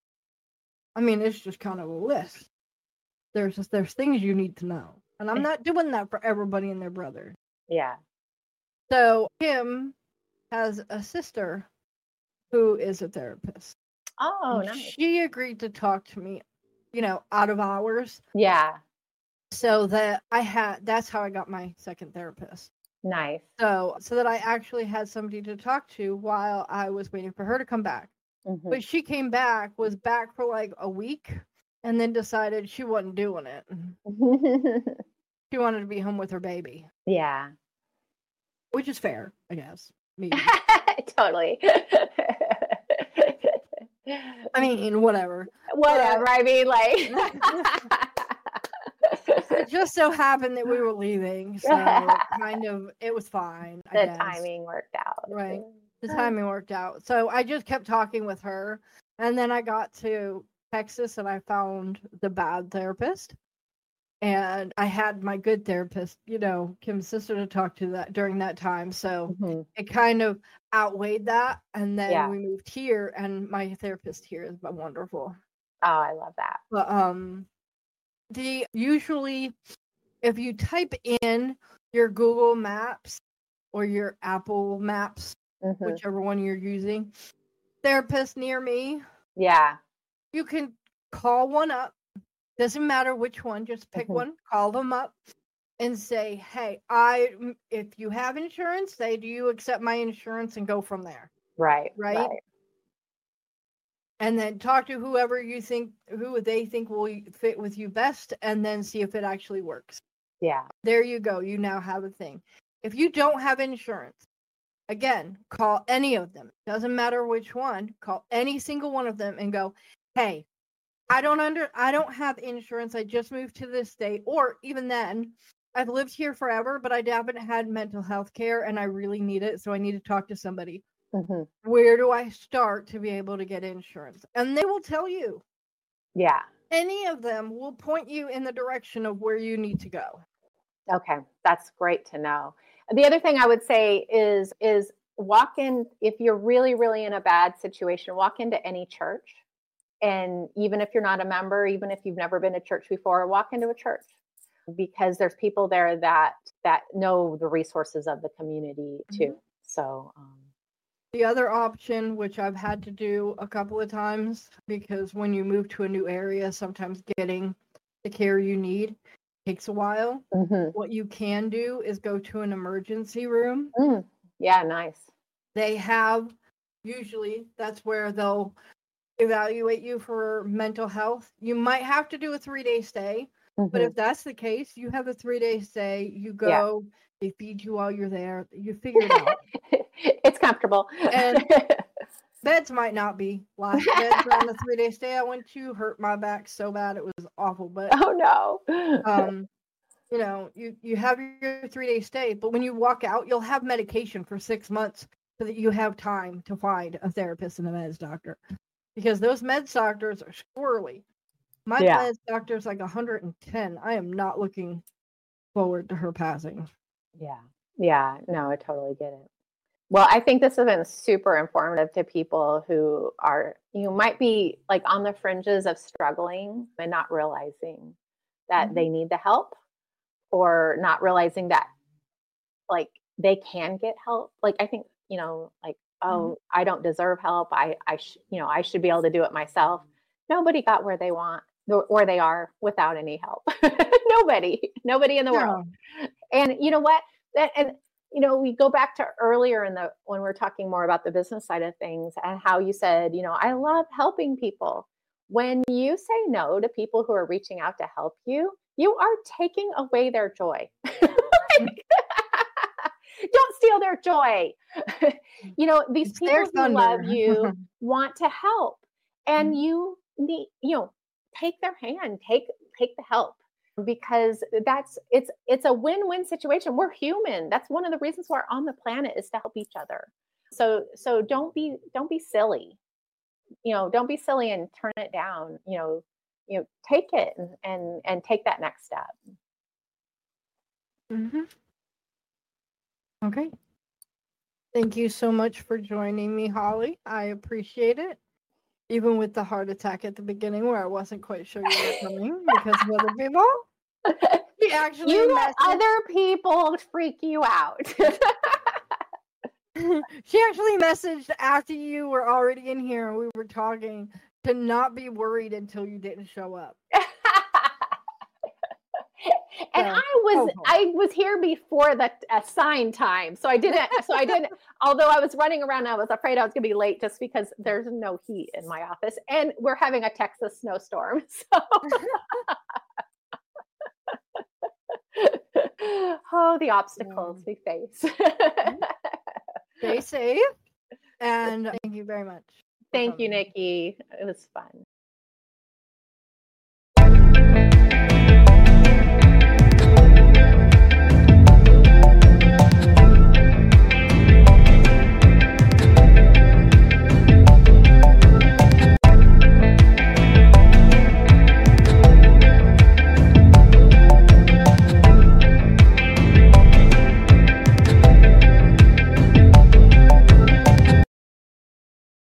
I mean, it's just kind of a list. There's just, there's things you need to know. And I'm not doing that for everybody and their brother. Yeah. So Kim has a sister who is a therapist. Oh, nice. She agreed to talk to me, you know, out of hours. Yeah. So that I had, that's how I got my second therapist. Nice. So, so that I actually had somebody to talk to while I was waiting for her to come back. Mm-hmm. But she came back, was back for like a week, and then decided she wasn't doing it. She wanted to be home with her baby. Yeah. Which is fair, I guess. Totally. I mean, whatever. Whatever. But, I mean, like. It just so happened that we were leaving, so kind of it was fine. I the guess. timing worked out. Right. The timing worked out. So I just kept talking with her, and then I got to Texas and I found the bad therapist. And I had my good therapist, you know, Kim's sister, to talk to that during that time. So mm-hmm. it kind of outweighed that. And then yeah. we moved here, and my therapist here is wonderful. Oh, I love that. But um, the usually, if you type in your Google Maps or your Apple Maps, mm-hmm. whichever one you're using, therapist near me. Yeah. You can call one up. Doesn't matter which one, just pick mm-hmm. one, call them up and say, hey, I, if you have insurance, say, do you accept my insurance, and go from there. Right. Right. right. And then talk to whoever you think, who they think will fit with you best, and then see if it actually works. Yeah. There you go. You now have a thing. If you don't have insurance, again, call any of them. Doesn't matter which one, call any single one of them and go, hey, I don't under I don't have insurance. I just moved to this state. Or even then, I've lived here forever, but I haven't had mental health care and I really need it. So I need to talk to somebody. Mm-hmm. Where do I start to be able to get insurance? And they will tell you. Yeah. Any of them will point you in the direction of where you need to go. Okay. That's great to know. The other thing I would say is, is walk in, if you're really, really in a bad situation, walk into any church. And even if you're not a member, even if you've never been to church before, walk into a church, because there's people there that that know the resources of the community too. Mm-hmm. So um, the other option, which I've had to do a couple of times, because when you move to a new area, sometimes getting the care you need takes a while. Mm-hmm. What you can do is go to an emergency room. Mm. Yeah, nice. They have, usually that's where they'll evaluate you for mental health. You might have to do a three-day stay, mm-hmm. but if that's the case, you have a three-day stay, you go, yeah. They feed you while you're there, you figure it out. It's comfortable. And beds might not be. Last beds on the three-day stay I went to hurt my back so bad, it was awful. But oh no. um you know, you you have your three-day stay, but when you walk out, you'll have medication for six months so that you have time to find a therapist and a meds doctor. Because those meds doctors are squirrely. My yeah. meds doctor's like one hundred ten. I am not looking forward to her passing. Yeah. Yeah. No, I totally get it. Well, I think this has been super informative to people who are, you might be like on the fringes of struggling and not realizing that mm-hmm. they need the help, or not realizing that like they can get help. Like, I think, you know, like, oh, mm-hmm. I don't deserve help. I, I, sh- you know, I should be able to do it myself. Nobody got where they want, where they are without any help. nobody, nobody in the no. world. And you know what? That, and you know, we go back to earlier in the, when we're talking more about the business side of things, and how you said, you know, I love helping people. When you say no to people who are reaching out to help you, you are taking away their joy. Like, don't steal their joy. You know, these it's people who love you want to help, and you need, you know, take their hand, take, take the help, because that's, it's, it's a win-win situation. We're human. That's one of the reasons we're on the planet, is to help each other. So, so don't be, don't be silly, you know, don't be silly and turn it down, you know, you know, take it and, and, and take that next step. Mm-hmm. Okay. Thank you so much for joining me, Holly. I appreciate it. Even with the heart attack at the beginning where I wasn't quite sure you were coming because of other people. She actually you messaged... let other people freak you out. She actually messaged after you were already in here and we were talking to not be worried until you didn't show up. And so, I was oh, I was here before the assigned time, so I didn't. So I didn't. Although I was running around, I was afraid I was going to be late just because there's no heat in my office, and we're having a Texas snowstorm. So, oh, the obstacles yeah. we face. Stay safe, and thank you very much. Thank you, Nikki. It was fun.